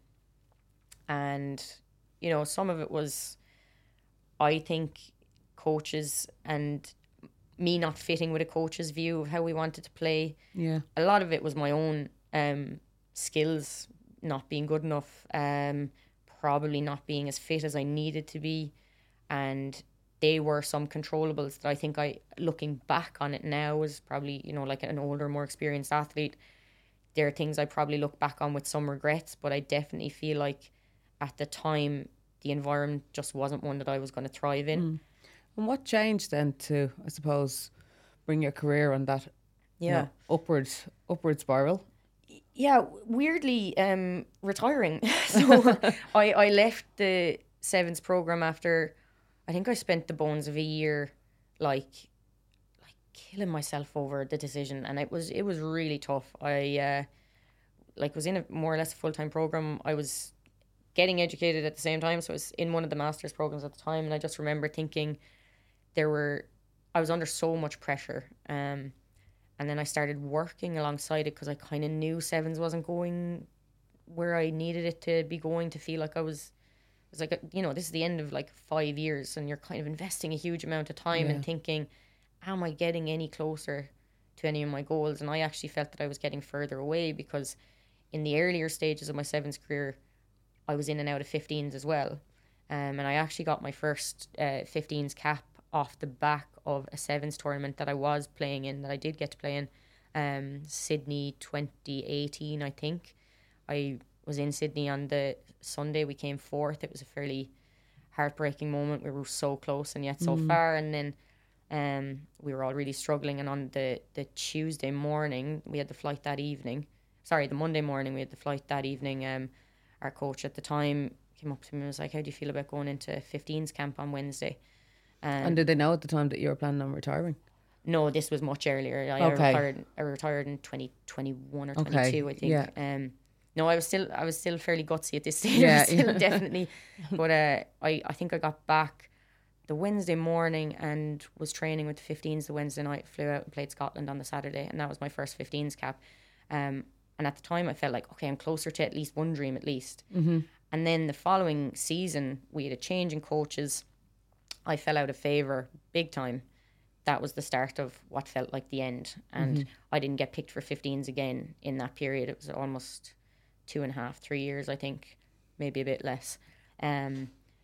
you know, some of it was, I think, coaches and me not fitting with a coach's view of how we wanted to play. Yeah. A lot of it was my own skills not being good enough, probably not being as fit as I needed to be. And they were some controllables that I think looking back on it now was probably, you know, like an older, more experienced athlete. There are things I probably look back on with some regrets, but I definitely feel like at the time, the environment just wasn't one that I was going to thrive in. And what changed then to, I suppose, bring your career on that upward spiral? Yeah, weirdly, retiring. So I left the Sevens program after, I think I spent the bones of a year, like killing myself over the decision, and it was really tough. I was in a more or less full-time program. I was getting educated at the same time, so I was in one of the master's programs at the time, and I just remember thinking I was under so much pressure. And then I started working alongside it because I kind of knew Sevens wasn't going where I needed it to be going, to feel like it was like, you know, this is the end of like 5 years and you're kind of investing a huge amount of time and thinking, am I getting any closer to any of my goals? And I actually felt that I was getting further away because in the earlier stages of my Sevens career, I was in and out of 15s as well. And I actually got my first 15s cap off the back of a Sevens tournament that I was playing in, that I did get to play in, Sydney 2018, I think. I was in Sydney on the Sunday. We came fourth. It was a fairly heartbreaking moment. We were so close and yet so far. And then we were all really struggling. And on the Tuesday morning, we had the flight that evening. Sorry, the Monday morning, we had the flight that evening. Our coach at the time came up to me and was like, how do you feel about going into 15s camp on Wednesday? And did they know at the time that you were planning on retiring? No, this was much earlier. I retired in 2021 or 22, I think. Yeah. No, I was still fairly gutsy at this stage. Yeah, Definitely. But I think I got back the Wednesday morning and was training with the 15s the Wednesday night. Flew out and played Scotland on the Saturday, and that was my first 15s cap. And at the time, I felt like, okay, I'm closer to at least one dream, at least. Mm-hmm. And then the following season, we had a change in coaches. I fell out of favour big time. That was the start of what felt like the end. And I didn't get picked for 15s again in that period. It was almost 2.5, 3 years, I think, maybe a bit less. And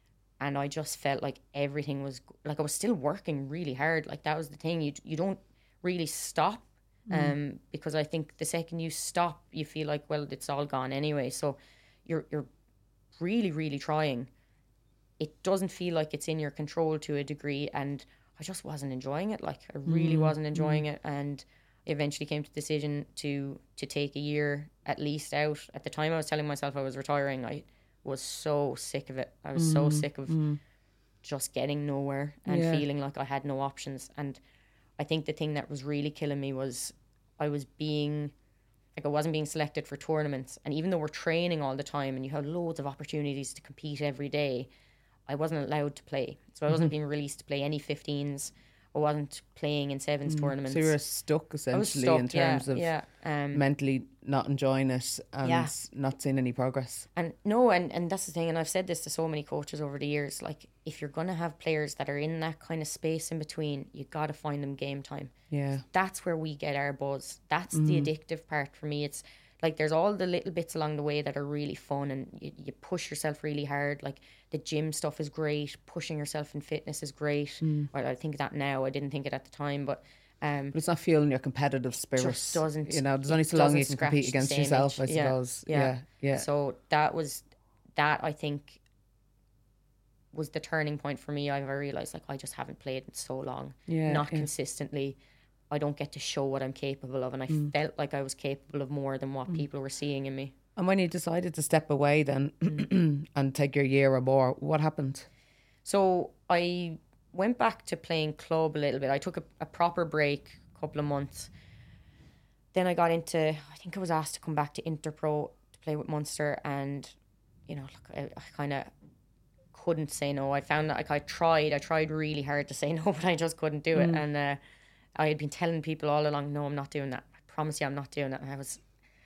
I just felt like everything was, like I was still working really hard. Like that was the thing. You don't really stop. Because I think the second you stop, you feel like, well, it's all gone anyway. So you're really, really trying. It doesn't feel like it's in your control to a degree, and I just wasn't enjoying it. Like I really wasn't enjoying it, and eventually came to the decision to take a year at least out. At the time I was telling myself I was retiring, I was so sick of it. I was so sick of just getting nowhere and feeling like I had no options. And I think the thing that was really killing me was I wasn't being selected for tournaments. And even though we're training all the time and you have loads of opportunities to compete every day, I wasn't allowed to play. So I wasn't being released to play any 15s. I wasn't playing in sevens tournaments. So you were stuck essentially in terms of mentally not enjoying it and not seeing any progress. And no, and that's the thing, and I've said this to so many coaches over the years, like if you're going to have players that are in that kind of space in between, you got to find them game time. Yeah. That's where we get our buzz. That's the addictive part for me. It's like there's all the little bits along the way that are really fun, and you push yourself really hard. Like the gym stuff is great. Pushing yourself in fitness is great. Well, I think that now. I didn't think it at the time, but it's not fueling your competitive spirit. Just doesn't. You know, there's only so long you can compete against yourself, I suppose. Yeah. So that I think was the turning point for me. I realised like I just haven't played in so long, not consistently. I don't get to show what I'm capable of, and I felt like I was capable of more than what people were seeing in me. And when you decided to step away then and take your year or more, what happened? So I went back to playing club a little bit. I took a proper break, a couple of months. Then I got into, I think I was asked to come back to Interpro to play with Munster, and, you know, look, I kind of couldn't say no. I found that, like, I tried really hard to say no, but I just couldn't do it. And I had been telling people all along, no, I'm not doing that. I promise you I'm not doing that. And I was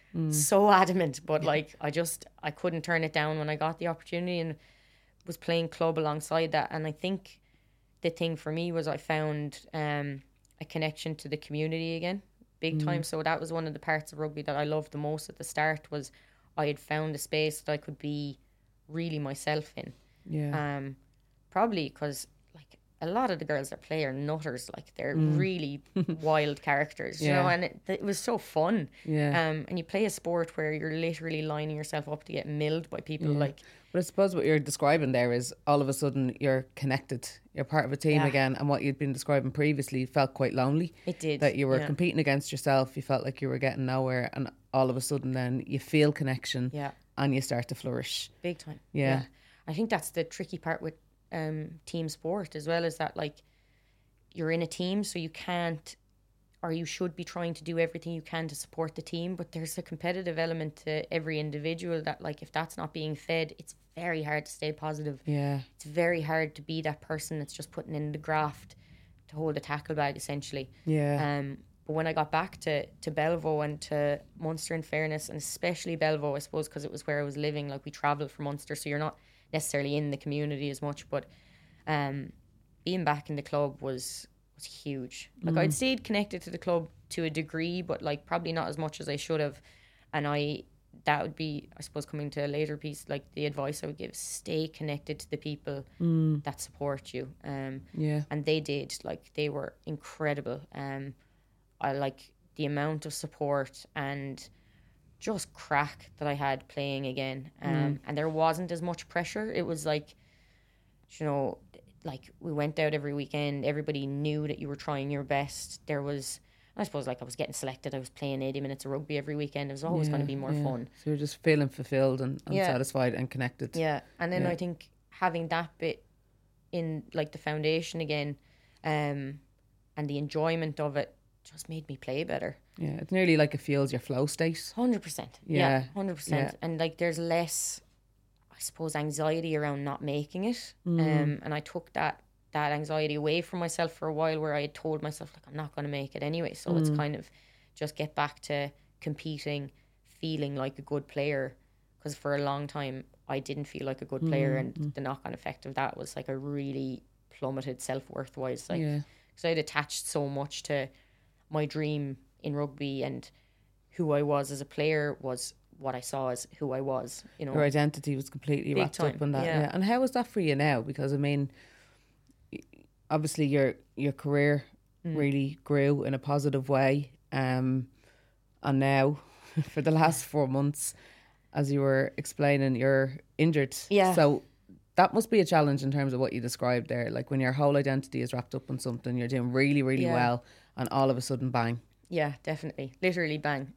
so adamant, but like, I couldn't turn it down when I got the opportunity, and was playing club alongside that. And I think the thing for me was I found a connection to the community again, big time. So that was one of the parts of rugby that I loved the most at the start, was I had found a space that I could be really myself in. Yeah. Probably because, like, a lot of the girls that play are nutters. Like, they're really wild characters, you know, and it was so fun. Yeah. And you play a sport where you're literally lining yourself up to get milled by people. Like, But I suppose what you're describing there is all of a sudden you're connected. You're part of a team again. And what you'd been describing previously felt quite lonely. It did. That you were competing against yourself. You felt like you were getting nowhere. And all of a sudden then you feel connection. Yeah. And you start to flourish. Big time. Yeah. I think that's the tricky part with team sport as well, is that, like, you're in a team, so you can't, or you should be trying to do everything you can to support the team, but there's a competitive element to every individual that, like, if that's not being fed, it's very hard to stay positive. Yeah. It's very hard to be that person that's just putting in the graft to hold a tackle bag, essentially. Yeah. But when I got back to Belvo and to Munster, in fairness, and especially Belvo, I suppose, because it was where I was living, like, we travelled from Munster, so you're not necessarily in the community as much, but being back in the club was huge. Like, I'd stayed connected to the club to a degree, but, like, probably not as much as I should have. And that would be, I suppose, coming to a later piece, like, the advice I would give: stay connected to the people that support you. Yeah. And they did. Like, they were incredible. I like the amount of support and just crack that I had playing again. And there wasn't as much pressure. It was like, you know, like, we went out every weekend. Everybody knew that you were trying your best. There was, I suppose, like, I was getting selected. I was playing 80 minutes of rugby every weekend. It was always going to be more fun. So you're just feeling fulfilled and satisfied and connected. Yeah. And then I think having that bit in, like, the foundation again, and the enjoyment of it just made me play better. Yeah, it's nearly like it fuels your flow state. 100%. Yeah. 100%. Yeah. And, like, there's less, I suppose, anxiety around not making it. And I took that anxiety away from myself for a while, where I had told myself, like, I'm not going to make it anyway. So it's kind of just get back to competing, feeling like a good player. Because for a long time, I didn't feel like a good player. And the knock-on effect of that was, like, a really plummeted self-worth wise. Like, because I'd attached so much to my dream in rugby, and who I was as a player was what I saw as who I was, you know. Your identity was completely Big wrapped time, up in that. yeah. Yeah. And how is that for you now? Because, I mean, obviously your career really grew in a positive way. And now, for the last 4 months, as you were explaining, you're injured. Yeah. So that must be a challenge in terms of what you described there. Like, when your whole identity is wrapped up in something, you're doing really, really well, and all of a sudden, bang. Yeah, definitely. Literally bang.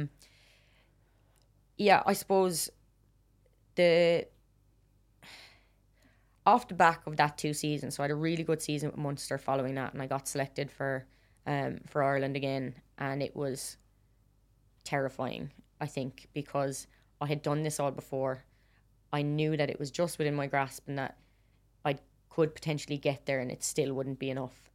Yeah, I suppose off the back of that 2 seasons, so I had a really good season with Munster following that, and I got selected for Ireland again, and it was terrifying, I think, because I had done this all before. I knew that it was just within my grasp, and that I could potentially get there, and it still wouldn't be enough.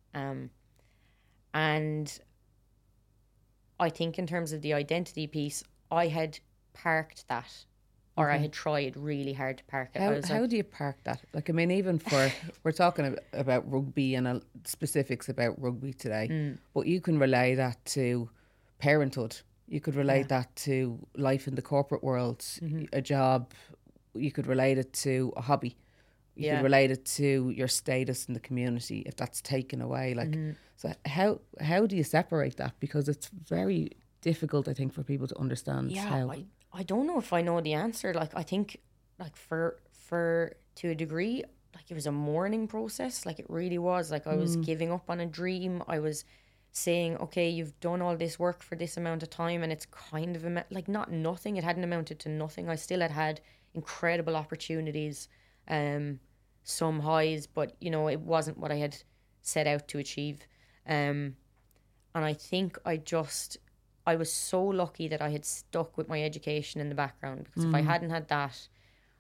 And I think in terms of the identity piece, I had parked that, or I had tried really hard to park it. How do you park that? Like, I mean, even for, we're talking about rugby and specifics about rugby today, but you can relay that to parenthood. You could relate that to life in the corporate world, a job. You could relate it to a hobby. You could relate it to your status in the community if that's taken away. Like, so how do you separate that? Because it's very difficult, I think, for people to understand. How. I don't know if I know the answer. Like, I think, like, for to a degree, like, it was a mourning process. Like, it really was. Like, I was giving up on a dream. I was saying, okay, you've done all this work for this amount of time, and it's kind of like, not nothing. It hadn't amounted to nothing. I still had incredible opportunities, some highs, but, you know, it wasn't what I had set out to achieve. And I think I was so lucky that I had stuck with my education in the background, because if I hadn't had that,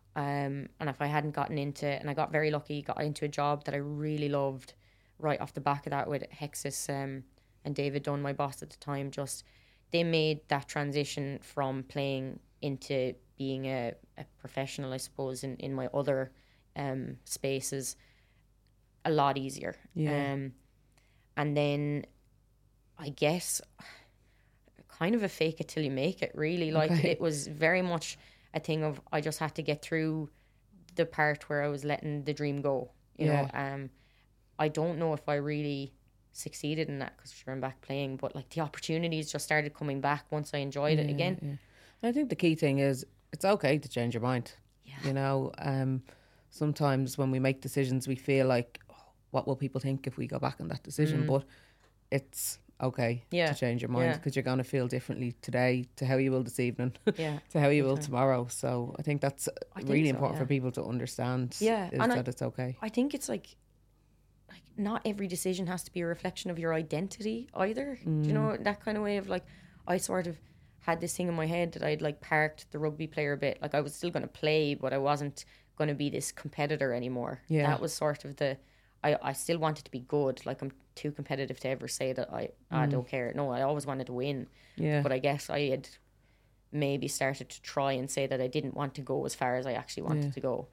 And if I hadn't gotten into, and I got very lucky, got into a job that I really loved right off the back of that with Hexus, and David Dunn, my boss at the time, just they made that transition from playing into being a professional, I suppose, in my other spaces a lot easier. Yeah. And then I guess kind of a fake it till you make it, really. Like it was very much a thing of I just had to get through the part where I was letting the dream go. You know, I don't know if I really succeeded in that because I'm back playing, but like the opportunities just started coming back once I enjoyed it again. Yeah. I think the key thing is it's okay to change your mind. Yeah. You know, sometimes when we make decisions, we feel like, oh, what will people think if we go back on that decision? But it's okay to change your mind because you're going to feel differently today to how you will this evening, to how you will tomorrow. So I think that's really important for people to understand. Yeah, is and that it's okay. I think it's like not every decision has to be a reflection of your identity either. Do you know, that kind of way of like, I sort of had this thing in my head that I'd like parked the rugby player a bit. Like I was still going to play, but I wasn't going to be this competitor anymore. Yeah. That was sort of I still wanted to be good. Like I'm too competitive to ever say that I don't care. No, I always wanted to win. Yeah. But I guess I had maybe started to try and say that I didn't want to go as far as I actually wanted to go.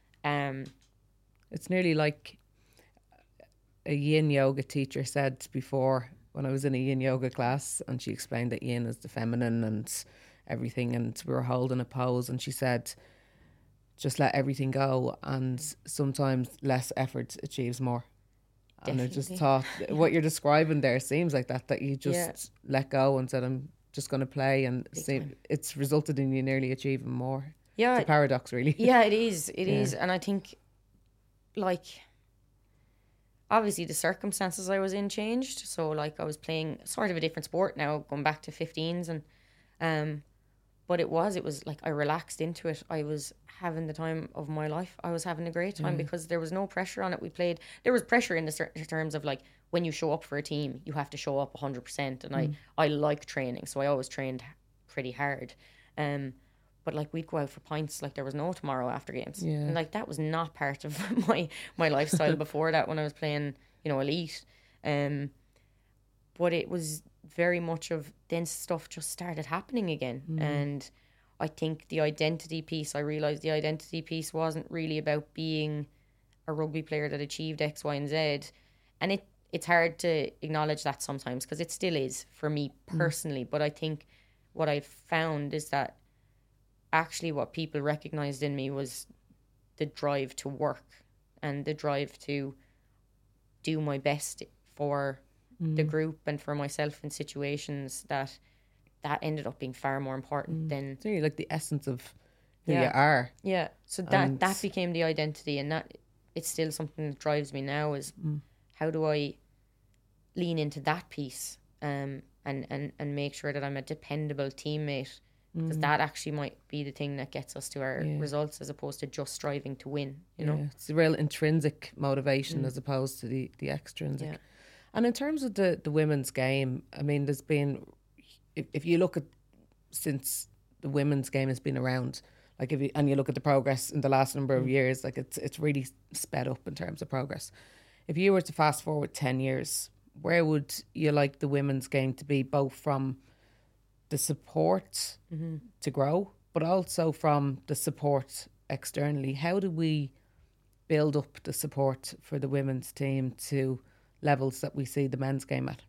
It's nearly like a yin yoga teacher said before when I was in a yin yoga class, and she explained that yin is the feminine and everything, and we were holding a pose, and she said, just let everything go, and sometimes less effort achieves more. Definitely. And I just thought what you're describing there seems like that you just let go and said, I'm just going to play, and it's resulted in you nearly achieving more. Yeah. It's a paradox, really. Yeah, it is. It is. And I think, like, obviously the circumstances I was in changed. So, like, I was playing sort of a different sport now, going back to 15s. And but it was like I relaxed into it. I was having the time of my life. I was having a great time because there was no pressure on it. There was pressure in the terms of like when you show up for a team, you have to show up 100%. And I like training, so I always trained pretty hard. But like we'd go out for pints like there was no tomorrow after games. Yeah. And like that was not part of my lifestyle before that when I was playing, you know, elite. But it was very much of then stuff just started happening again. And I think the identity piece, I realised the identity piece wasn't really about being a rugby player that achieved X, Y, and Z. And it's hard to acknowledge that sometimes because it still is for me personally. But I think what I found is that actually what people recognised in me was the drive to work and the drive to do my best for the group and for myself in situations that ended up being far more important than... It's really like the essence of who you are. Yeah, so that became the identity, and that it's still something that drives me now is how do I lean into that piece and make sure that I'm a dependable teammate, because that actually might be the thing that gets us to our results as opposed to just striving to win, you know? It's a real intrinsic motivation as opposed to the extrinsic. Yeah. And in terms of the women's game, I mean, there's been, if you look at since the women's game has been around, like if you look at the progress in the last number of years, like it's really sped up in terms of progress. If you were to fast forward 10 years, where would you like the women's game to be, both from the support to grow, but also from the support externally? How do we build up the support for the women's team to levels that we see the men's game at?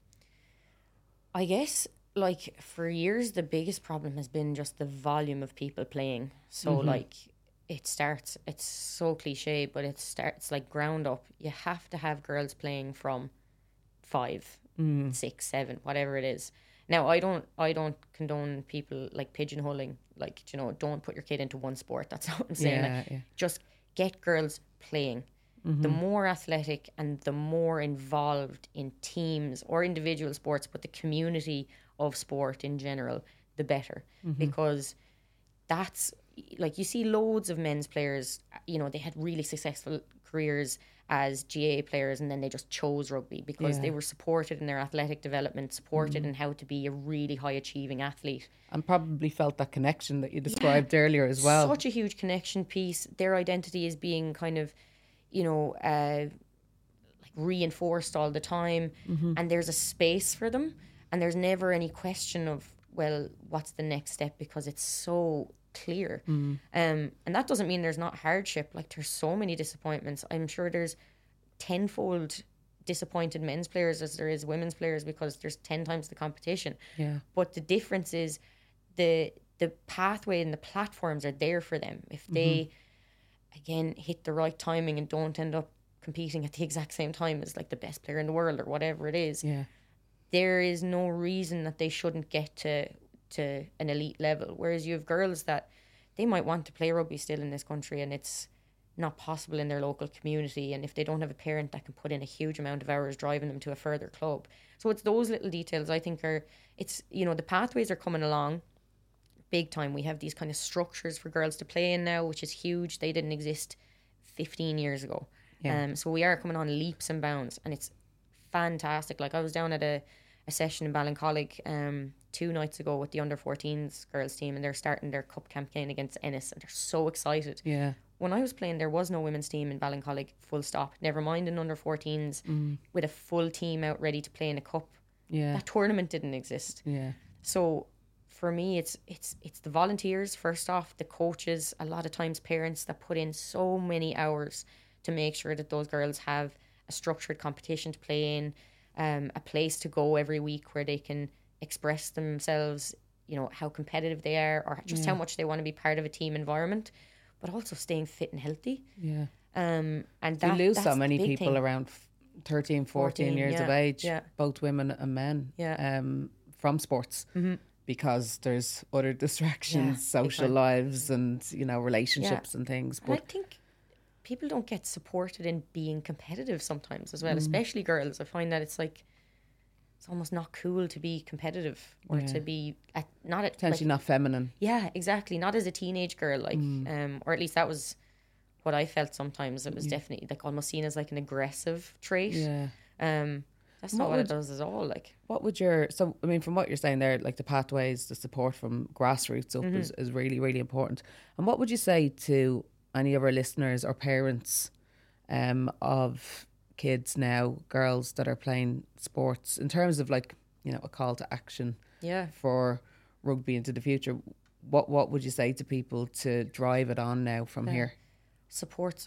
I guess, like, for years the biggest problem has been just the volume of people playing. So like it's so cliche, but it starts like ground up. You have to have girls playing from 5, 6, 7, whatever it is. Now I don't condone people like pigeonholing, like, you know, don't put your kid into one sport. That's what I'm saying. Just get girls playing. The more athletic and the more involved in teams or individual sports, but the community of sport in general, the better. Because that's, like, you see loads of men's players, you know, they had really successful careers as GAA players, and then they just chose rugby because they were supported in their athletic development, supported in how to be a really high achieving athlete. And probably felt that connection that you described earlier as well. Such a huge connection piece. Their identity is being kind of, you know, like reinforced all the time, and there's a space for them, and there's never any question of, well, what's the next step, because it's so clear. And that doesn't mean there's not hardship. Like, there's so many disappointments. I'm sure there's tenfold disappointed men's players as there is women's players, because there's 10 times the competition. But the difference is the pathway and the platforms are there for them. If they again hit the right timing and don't end up competing at the exact same time as like the best player in the world or whatever it is, there is no reason that they shouldn't get to an elite level. Whereas you have girls that they might want to play rugby still in this country, and it's not possible in their local community, and if they don't have a parent that can put in a huge amount of hours driving them to a further club. So it's those little details I think it's, you know, the pathways are coming along big time. We have these kind of structures for girls to play in now, which is huge. They didn't exist 15 years ago. So we are coming on leaps and bounds, and it's fantastic. Like, I was down at a session in Ballincollig 2 nights ago with the under-14s girls team, and they're starting their cup campaign against Ennis, and they're so excited. When I was playing, there was no women's team in Ballincollig, full stop. Never mind an under-14s with a full team out ready to play in a cup. That tournament didn't exist. So for me, it's the volunteers first off, the coaches, a lot of times parents that put in so many hours to make sure that those girls have a structured competition to play in, a place to go every week where they can express themselves, you know, how competitive they are, or just how much they want to be part of a team environment, but also staying fit and healthy. And you lose so many big people thing. around 13, 14 years of age, both women and men, from sports. Because there's other distractions, social lives, and, you know, relationships and things. But and I think people don't get supported in being competitive sometimes as well, especially girls. I find that it's like, it's almost not cool to be competitive or to be potentially not feminine. Yeah, exactly. Not as a teenage girl, like, or at least that was what I felt sometimes. It was definitely like almost seen as like an aggressive trait. That's not what it does at all. Like, what would so I mean, from what you're saying there, like the pathways, the support from grassroots up is really, really important. And what would you say to any of our listeners or parents of kids now, girls that are playing sports, in terms of, like, you know, a call to action for rugby into the future? What would you say to people to drive it on now from here? Support.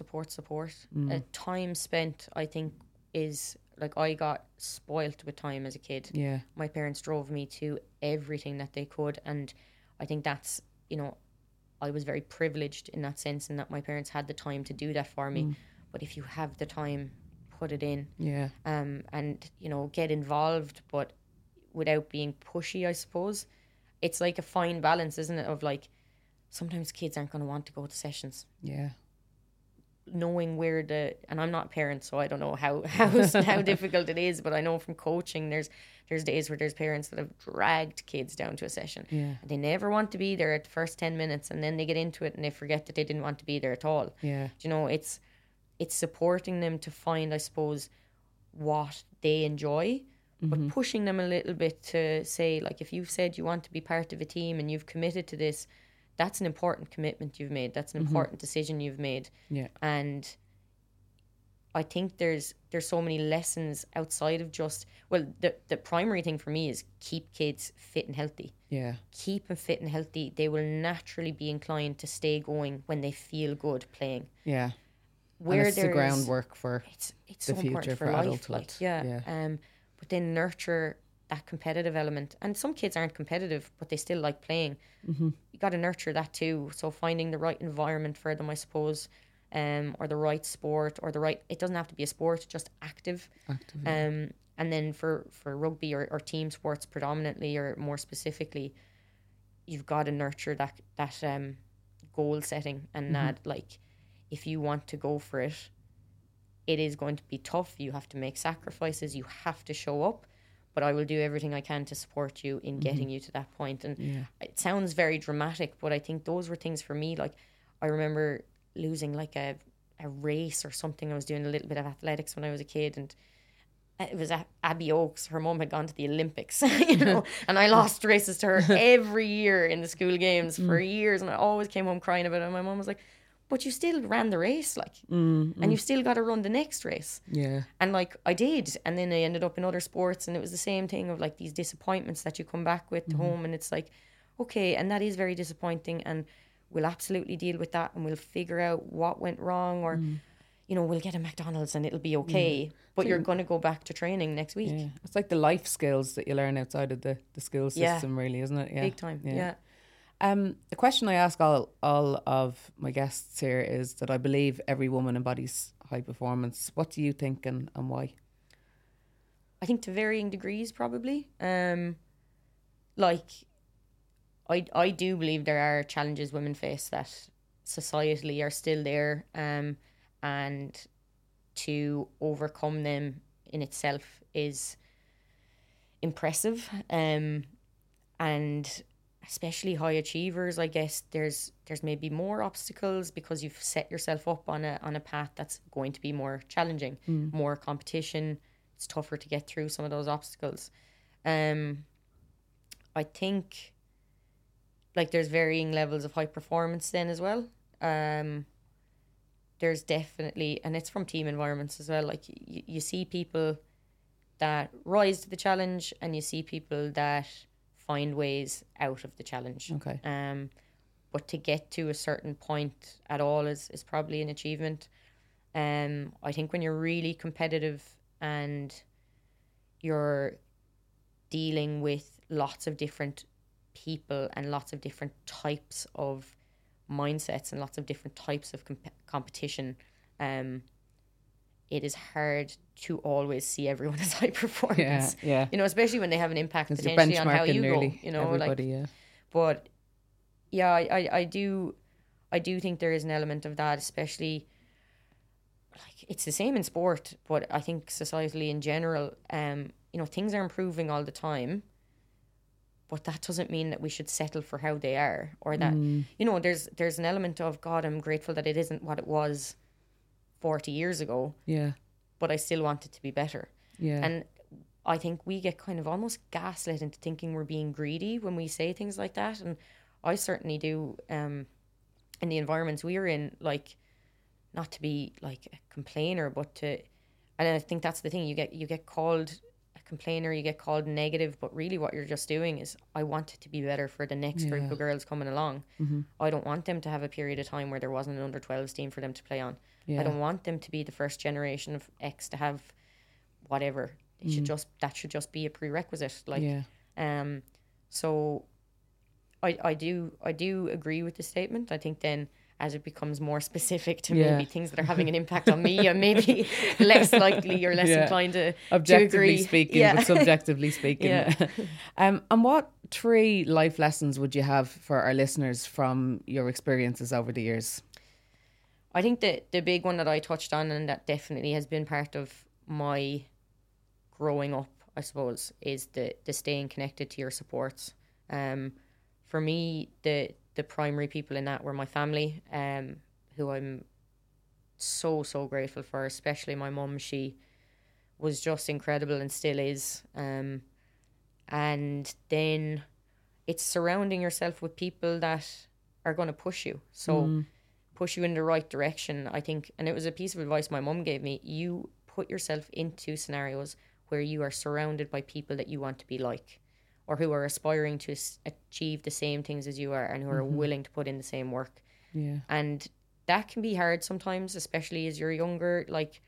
Time spent, I think, is, like, I got spoilt with time as a kid. My parents drove me to everything that they could, and I think that's, you know, I was very privileged in that sense, in that my parents had the time to do that for me. But if you have the time, put it in. And, you know, get involved, but without being pushy, I suppose. It's like a fine balance, isn't it, of, like, sometimes kids aren't going to want to go to sessions. Knowing where and I'm not a parent, so I don't know how difficult it is, but I know from coaching there's days where there's parents that have dragged kids down to a session. And they never want to be there at the first 10 minutes, and then they get into it and they forget that they didn't want to be there at all. Do you know, it's supporting them to find, I suppose, what they enjoy, but pushing them a little bit to say, like, if you've said you want to be part of a team and you've committed to this, that's an important commitment you've made. That's an important decision you've made. And I think there's so many lessons outside of just, well, the primary thing for me is keep kids fit and healthy. Keep them fit and healthy. They will naturally be inclined to stay going when they feel good playing. Where and it's the groundwork for it's the so future, important for life, adulthood. like, but then nurture that competitive element. And some kids aren't competitive, but they still like playing. You got to nurture that too. So finding the right environment for them, I suppose, or the right sport, or it doesn't have to be a sport, just active. And then for rugby or team sports predominantly, or more specifically, you've got to nurture that goal setting, and that, like, if you want to go for it, it is going to be tough. You have to make sacrifices. You have to show up. But I will do everything I can to support you in getting you to that point. And it sounds very dramatic, but I think those were things for me. Like, I remember losing like a a race or something. I was doing a little bit of athletics when I was a kid, and it was Abby Oakes. Her mum had gone to the Olympics, you know, and I lost races to her every year in the school games for years, and I always came home crying about it. And my mum was like, "But you still ran the race, like, and you still got to run the next race." Yeah. And like I did, and then I ended up in other sports, and it was the same thing of like these disappointments that you come back with home, and it's like, okay, and that is very disappointing, and we'll absolutely deal with that, and we'll figure out what went wrong, or you know, we'll get a McDonald's and it'll be okay. But you're going to go back to training next week. Yeah. It's like the life skills that you learn outside of the school system, really, isn't it? Yeah. Big time. Yeah. The question I ask all of my guests here is that I believe every woman embodies high performance. What do you think, and why? I think to varying degrees, probably. Like, I do believe there are challenges women face that societally are still there, and to overcome them in itself is impressive. And especially high achievers, I guess there's maybe more obstacles because you've set yourself up on a path that's going to be more challenging, more competition. It's tougher to get through some of those obstacles. I think like there's varying levels of high performance then as well. There's definitely, and it's from team environments as well, like you see people that rise to the challenge, and you see people that find ways out of the challenge. Okay. But to get to a certain point at all is probably an achievement. I think when you're really competitive and you're dealing with lots of different people and lots of different types of mindsets and lots of different types of competition, it is hard to always see everyone as high performance. Yeah. You know, especially when they have an impact Because you're potentially on how benchmarking you go. nearly You know, everybody, like. yeah. But yeah, I do think there is an element of that, especially like it's the same in sport, but I think societally in general, you know, things are improving all the time. But that doesn't mean that we should settle for how they are, or that, you know, there's an element of, God, I'm grateful that it isn't what it was 40 years ago. Yeah. But I still want it to be better. Yeah. And I think we get kind of almost gaslit into thinking we're being greedy when we say things like that. And I certainly do, in the environments we're in, like, not to be like a complainer, but to, and I think that's the thing, you get called a complainer, you get called negative, but really what you're just doing is, I want it to be better for the next group of girls coming along. I don't want them to have a period of time where there wasn't an under 12s team for them to play on. I don't want them to be the first generation of X to have whatever. It should just be a prerequisite. Like, so I do agree with the statement. I think then as it becomes more specific to maybe things that are having an impact on me, I'm maybe less likely or less inclined to objectively agree. speaking, but subjectively speaking. And what 3 life lessons would you have for our listeners from your experiences over the years? I think that the big one that I touched on, and that definitely has been part of my growing up, I suppose, is the staying connected to your supports. For me, the primary people in that were my family, who I'm so grateful for, especially my mum. She was just incredible and still is. And then it's surrounding yourself with people that are going to push you. So push you in the right direction, I think. And it was a piece of advice my mum gave me. You put yourself into scenarios where you are surrounded by people that you want to be like, or who are aspiring to achieve the same things as you are, and who are willing to put in the same work. Yeah. And that can be hard sometimes, especially as you're younger, like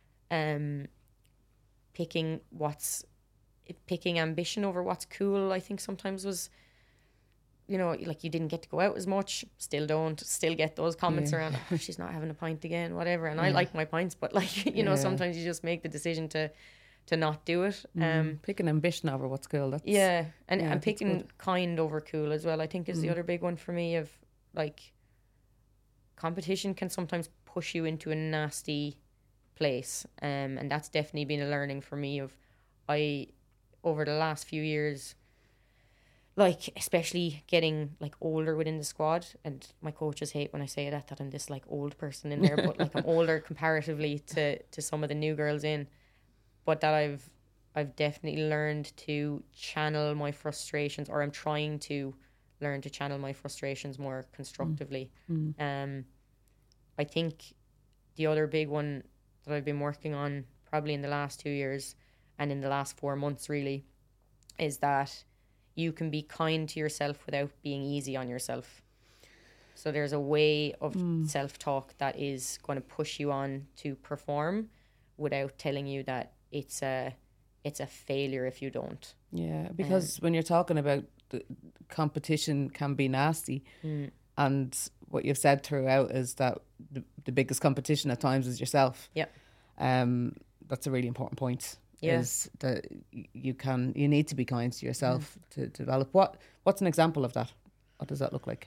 picking ambition over what's cool, I think sometimes was, you know, like you didn't get to go out as much, still don't, still get those comments around, oh, she's not having a pint again, whatever. And I like my pints, but like, you know, sometimes you just make the decision to not do it. Picking ambition over what's cool. That's, and picking kind over cool as well, I think is the other big one for me. Of like, competition can sometimes push you into a nasty place, and that's definitely been a learning for me. Of over the last few years, like, especially getting like older within the squad, and my coaches hate when I say that I'm this like old person in there, but like I'm older comparatively to some of the new girls in, but that I've definitely learned to channel my frustrations, or I'm trying to learn to channel my frustrations more constructively. I think the other big one that I've been working on probably in the last 2 years and in the last 4 months really is that you can be kind to yourself without being easy on yourself. So there's a way of self-talk that is going to push you on to perform without telling you that it's a failure if you don't. Yeah, because when you're talking about the competition can be nasty, and what you've said throughout is that the biggest competition at times is yourself. Yeah. That's a really important point. Yeah. Is that you need to be kind to yourself to develop. What's an example of that? What does that look like?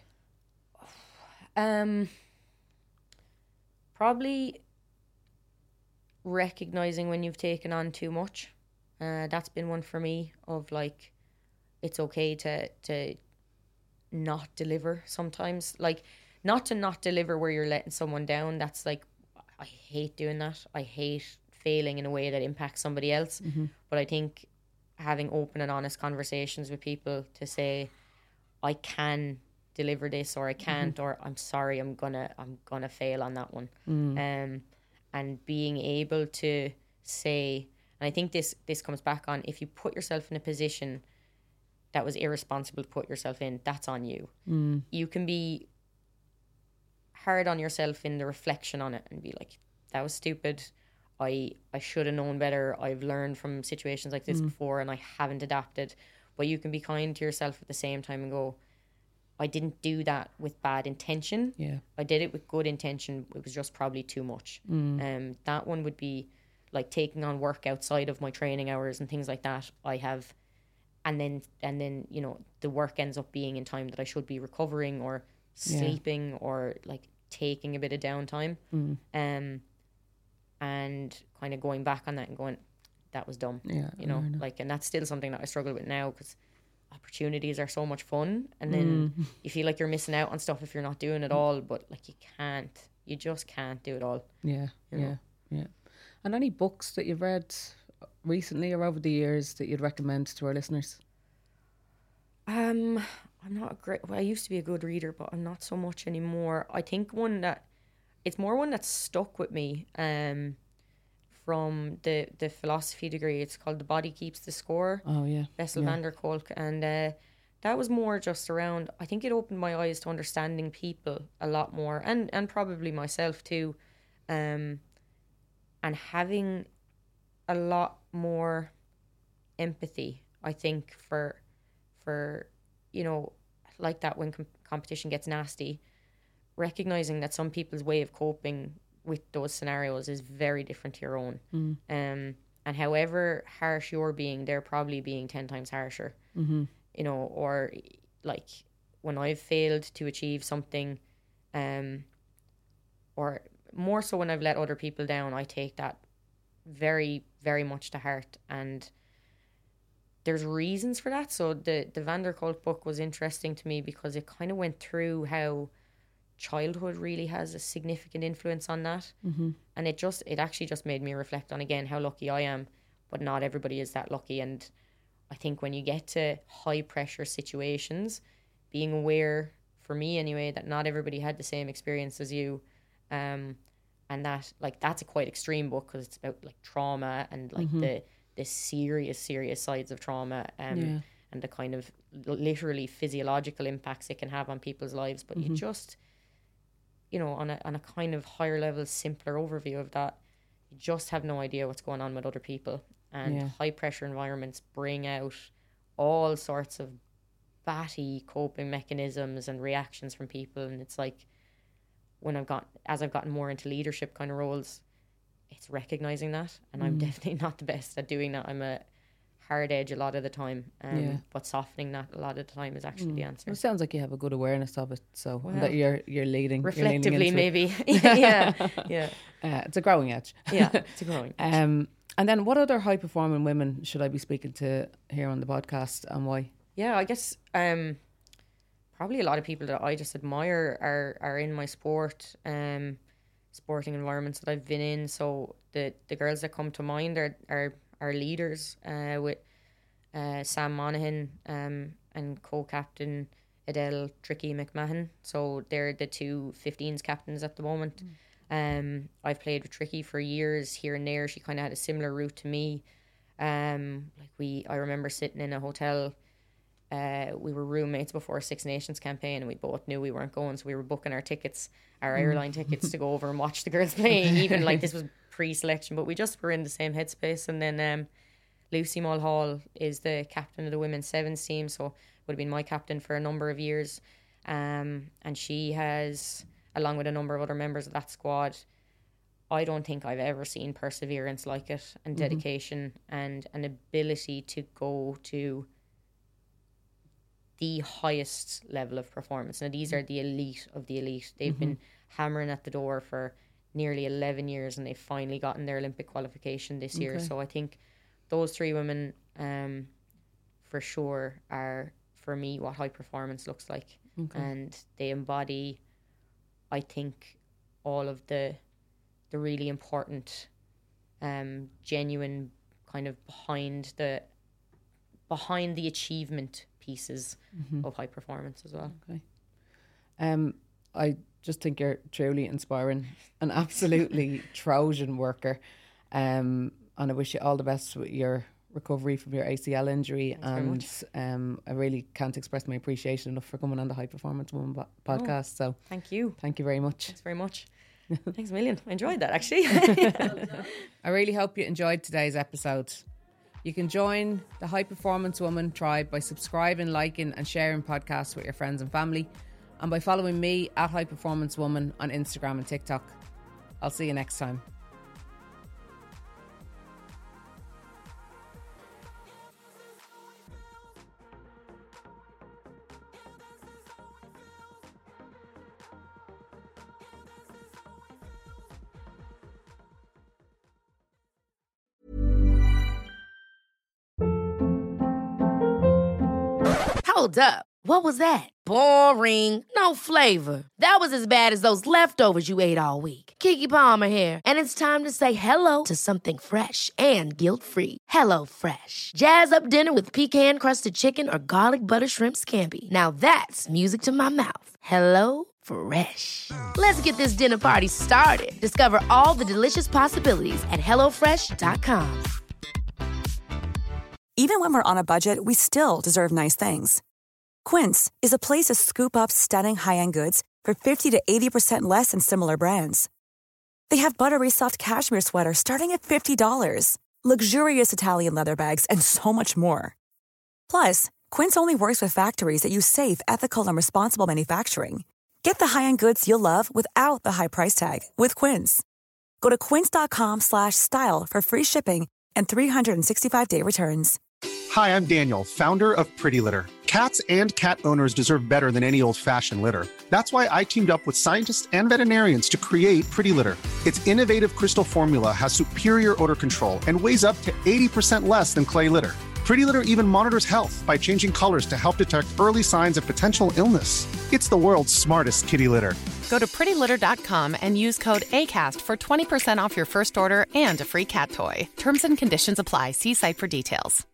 Probably recognizing when you've taken on too much. That's been one for me, of like, it's okay to not deliver sometimes. Like, not deliver where you're letting someone down. That's like, I hate doing that. I hate failing in a way that impacts somebody else. But I think having open and honest conversations with people to say, I can deliver this, or I can't, or I'm sorry, I'm gonna fail on that one. And being able to say, and I think this comes back on, if you put yourself in a position that was irresponsible to put yourself in, that's on you. You can be hard on yourself in the reflection on it and be like, that was stupid. I should have known better. I've learned from situations like this before and I haven't adapted. But you can be kind to yourself at the same time and go, I didn't do that with bad intention. Yeah. I did it with good intention. It was just probably too much. That one would be like taking on work outside of my training hours and things like that. I have, and then you know, the work ends up being in time that I should be recovering or sleeping or like taking a bit of downtime. And kind of going back on that and going, that was dumb. Yeah, you know, like, and that's still something that I struggle with now, because opportunities are so much fun, and then you feel like you're missing out on stuff if you're not doing it all, but like you just can't do it all. Yeah, you know? yeah. And any books that you've read recently or over the years that you'd recommend to our listeners? I'm not a great, well, I used to be a good reader, but I'm not so much anymore. I think one that stuck with me from the philosophy degree. It's called The Body Keeps the Score. Oh yeah, Bessel van der Kolk, and that was more just around, I think it opened my eyes to understanding people a lot more, and probably myself too, and having a lot more empathy, I think, for you know, like that when competition gets nasty, recognizing that some people's way of coping with those scenarios is very different to your own. And however harsh you're being, they're probably being 10 times harsher. You know, or like when I've failed to achieve something, or more so when I've let other people down, I take that very, very much to heart. And there's reasons for that. So the Van der Kolk book was interesting to me because it kind of went through how childhood really has a significant influence on that. And it actually just made me reflect on, again, how lucky I am, but not everybody is that lucky. And I think when you get to high pressure situations, being aware, for me anyway, that not everybody had the same experience as you, and that, like, that's a quite extreme book because it's about like trauma and like the serious sides of trauma, and the kind of literally physiological impacts it can have on people's lives. But you just, you know, on a kind of higher level, simpler overview of that, you just have no idea what's going on with other people. And high pressure environments bring out all sorts of batty coping mechanisms and reactions from people. And it's like, as I've gotten more into leadership kind of roles, it's recognizing that. And I'm definitely not the best at doing that. I'm a hard edge a lot of the time, but softening that a lot of the time is actually the answer. Well, it sounds like you have a good awareness of it, so that you're leading reflectively, you're maybe. yeah. It's a growing edge. Yeah, it's a growing edge. And then what other high performing women should I be speaking to here on the podcast, and why? Yeah, I guess probably a lot of people that I just admire are in my sporting environments that I've been in. So the girls that come to mind are leaders with Sam Monaghan and co-captain Adele Tricky McMahon. So they're the two 15s captains at the moment. I've played with Tricky for years here and there. She kind of had a similar route to me. I remember sitting in a hotel. We were roommates before a Six Nations campaign, and we both knew we weren't going, so we were booking our airline tickets to go over and watch the girls play. Even like this was pre-selection, but we just were in the same headspace. And then Lucy Mulhall is the captain of the women's sevens team, so would have been my captain for a number of years. And she has, along with a number of other members of that squad, I don't think I've ever seen perseverance like it, and dedication, and an ability to go to the highest level of performance. Now, these are the elite of the elite. They've been hammering at the door for nearly 11 years, and they've finally gotten their Olympic qualification this year. So I think those three women for sure are, for me, what high performance looks like. And they embody, I think, all of the really important genuine kind of behind the achievement pieces of high performance as well. I just think you're truly inspiring, an absolutely Trojan worker, and I wish you all the best with your recovery from your ACL injury. Thanks I really can't express my appreciation enough for coming on the High Performance Woman podcast. So thank you very much. Thanks very much. Thanks a million. I enjoyed that, actually. I really hope you enjoyed today's episode. You can join the High Performance Woman tribe by subscribing, liking and sharing podcasts with your friends and family, and by following me at High Performance Woman on Instagram and TikTok. I'll see you next time. Hold up. What was that? Boring. No flavor. That was as bad as those leftovers you ate all week. Keke Palmer here, and it's time to say hello to something fresh and guilt-free. Hello Fresh. Jazz up dinner with pecan-crusted chicken or garlic butter shrimp scampi. Now that's music to my mouth. Hello Fresh. Let's get this dinner party started. Discover all the delicious possibilities at HelloFresh.com. Even when we're on a budget, we still deserve nice things. Quince is a place to scoop up stunning high-end goods for 50 to 80% less than similar brands. They have buttery soft cashmere sweaters starting at $50, luxurious Italian leather bags, and so much more. Plus, Quince only works with factories that use safe, ethical, and responsible manufacturing. Get the high-end goods you'll love without the high price tag with Quince. Go to quince.com/style for free shipping and 365-day returns. Hi, I'm Daniel, founder of Pretty Litter. Cats and cat owners deserve better than any old-fashioned litter. That's why I teamed up with scientists and veterinarians to create Pretty Litter. Its innovative crystal formula has superior odor control and weighs up to 80% less than clay litter. Pretty Litter even monitors health by changing colors to help detect early signs of potential illness. It's the world's smartest kitty litter. Go to prettylitter.com and use code ACAST for 20% off your first order and a free cat toy. Terms and conditions apply. See site for details.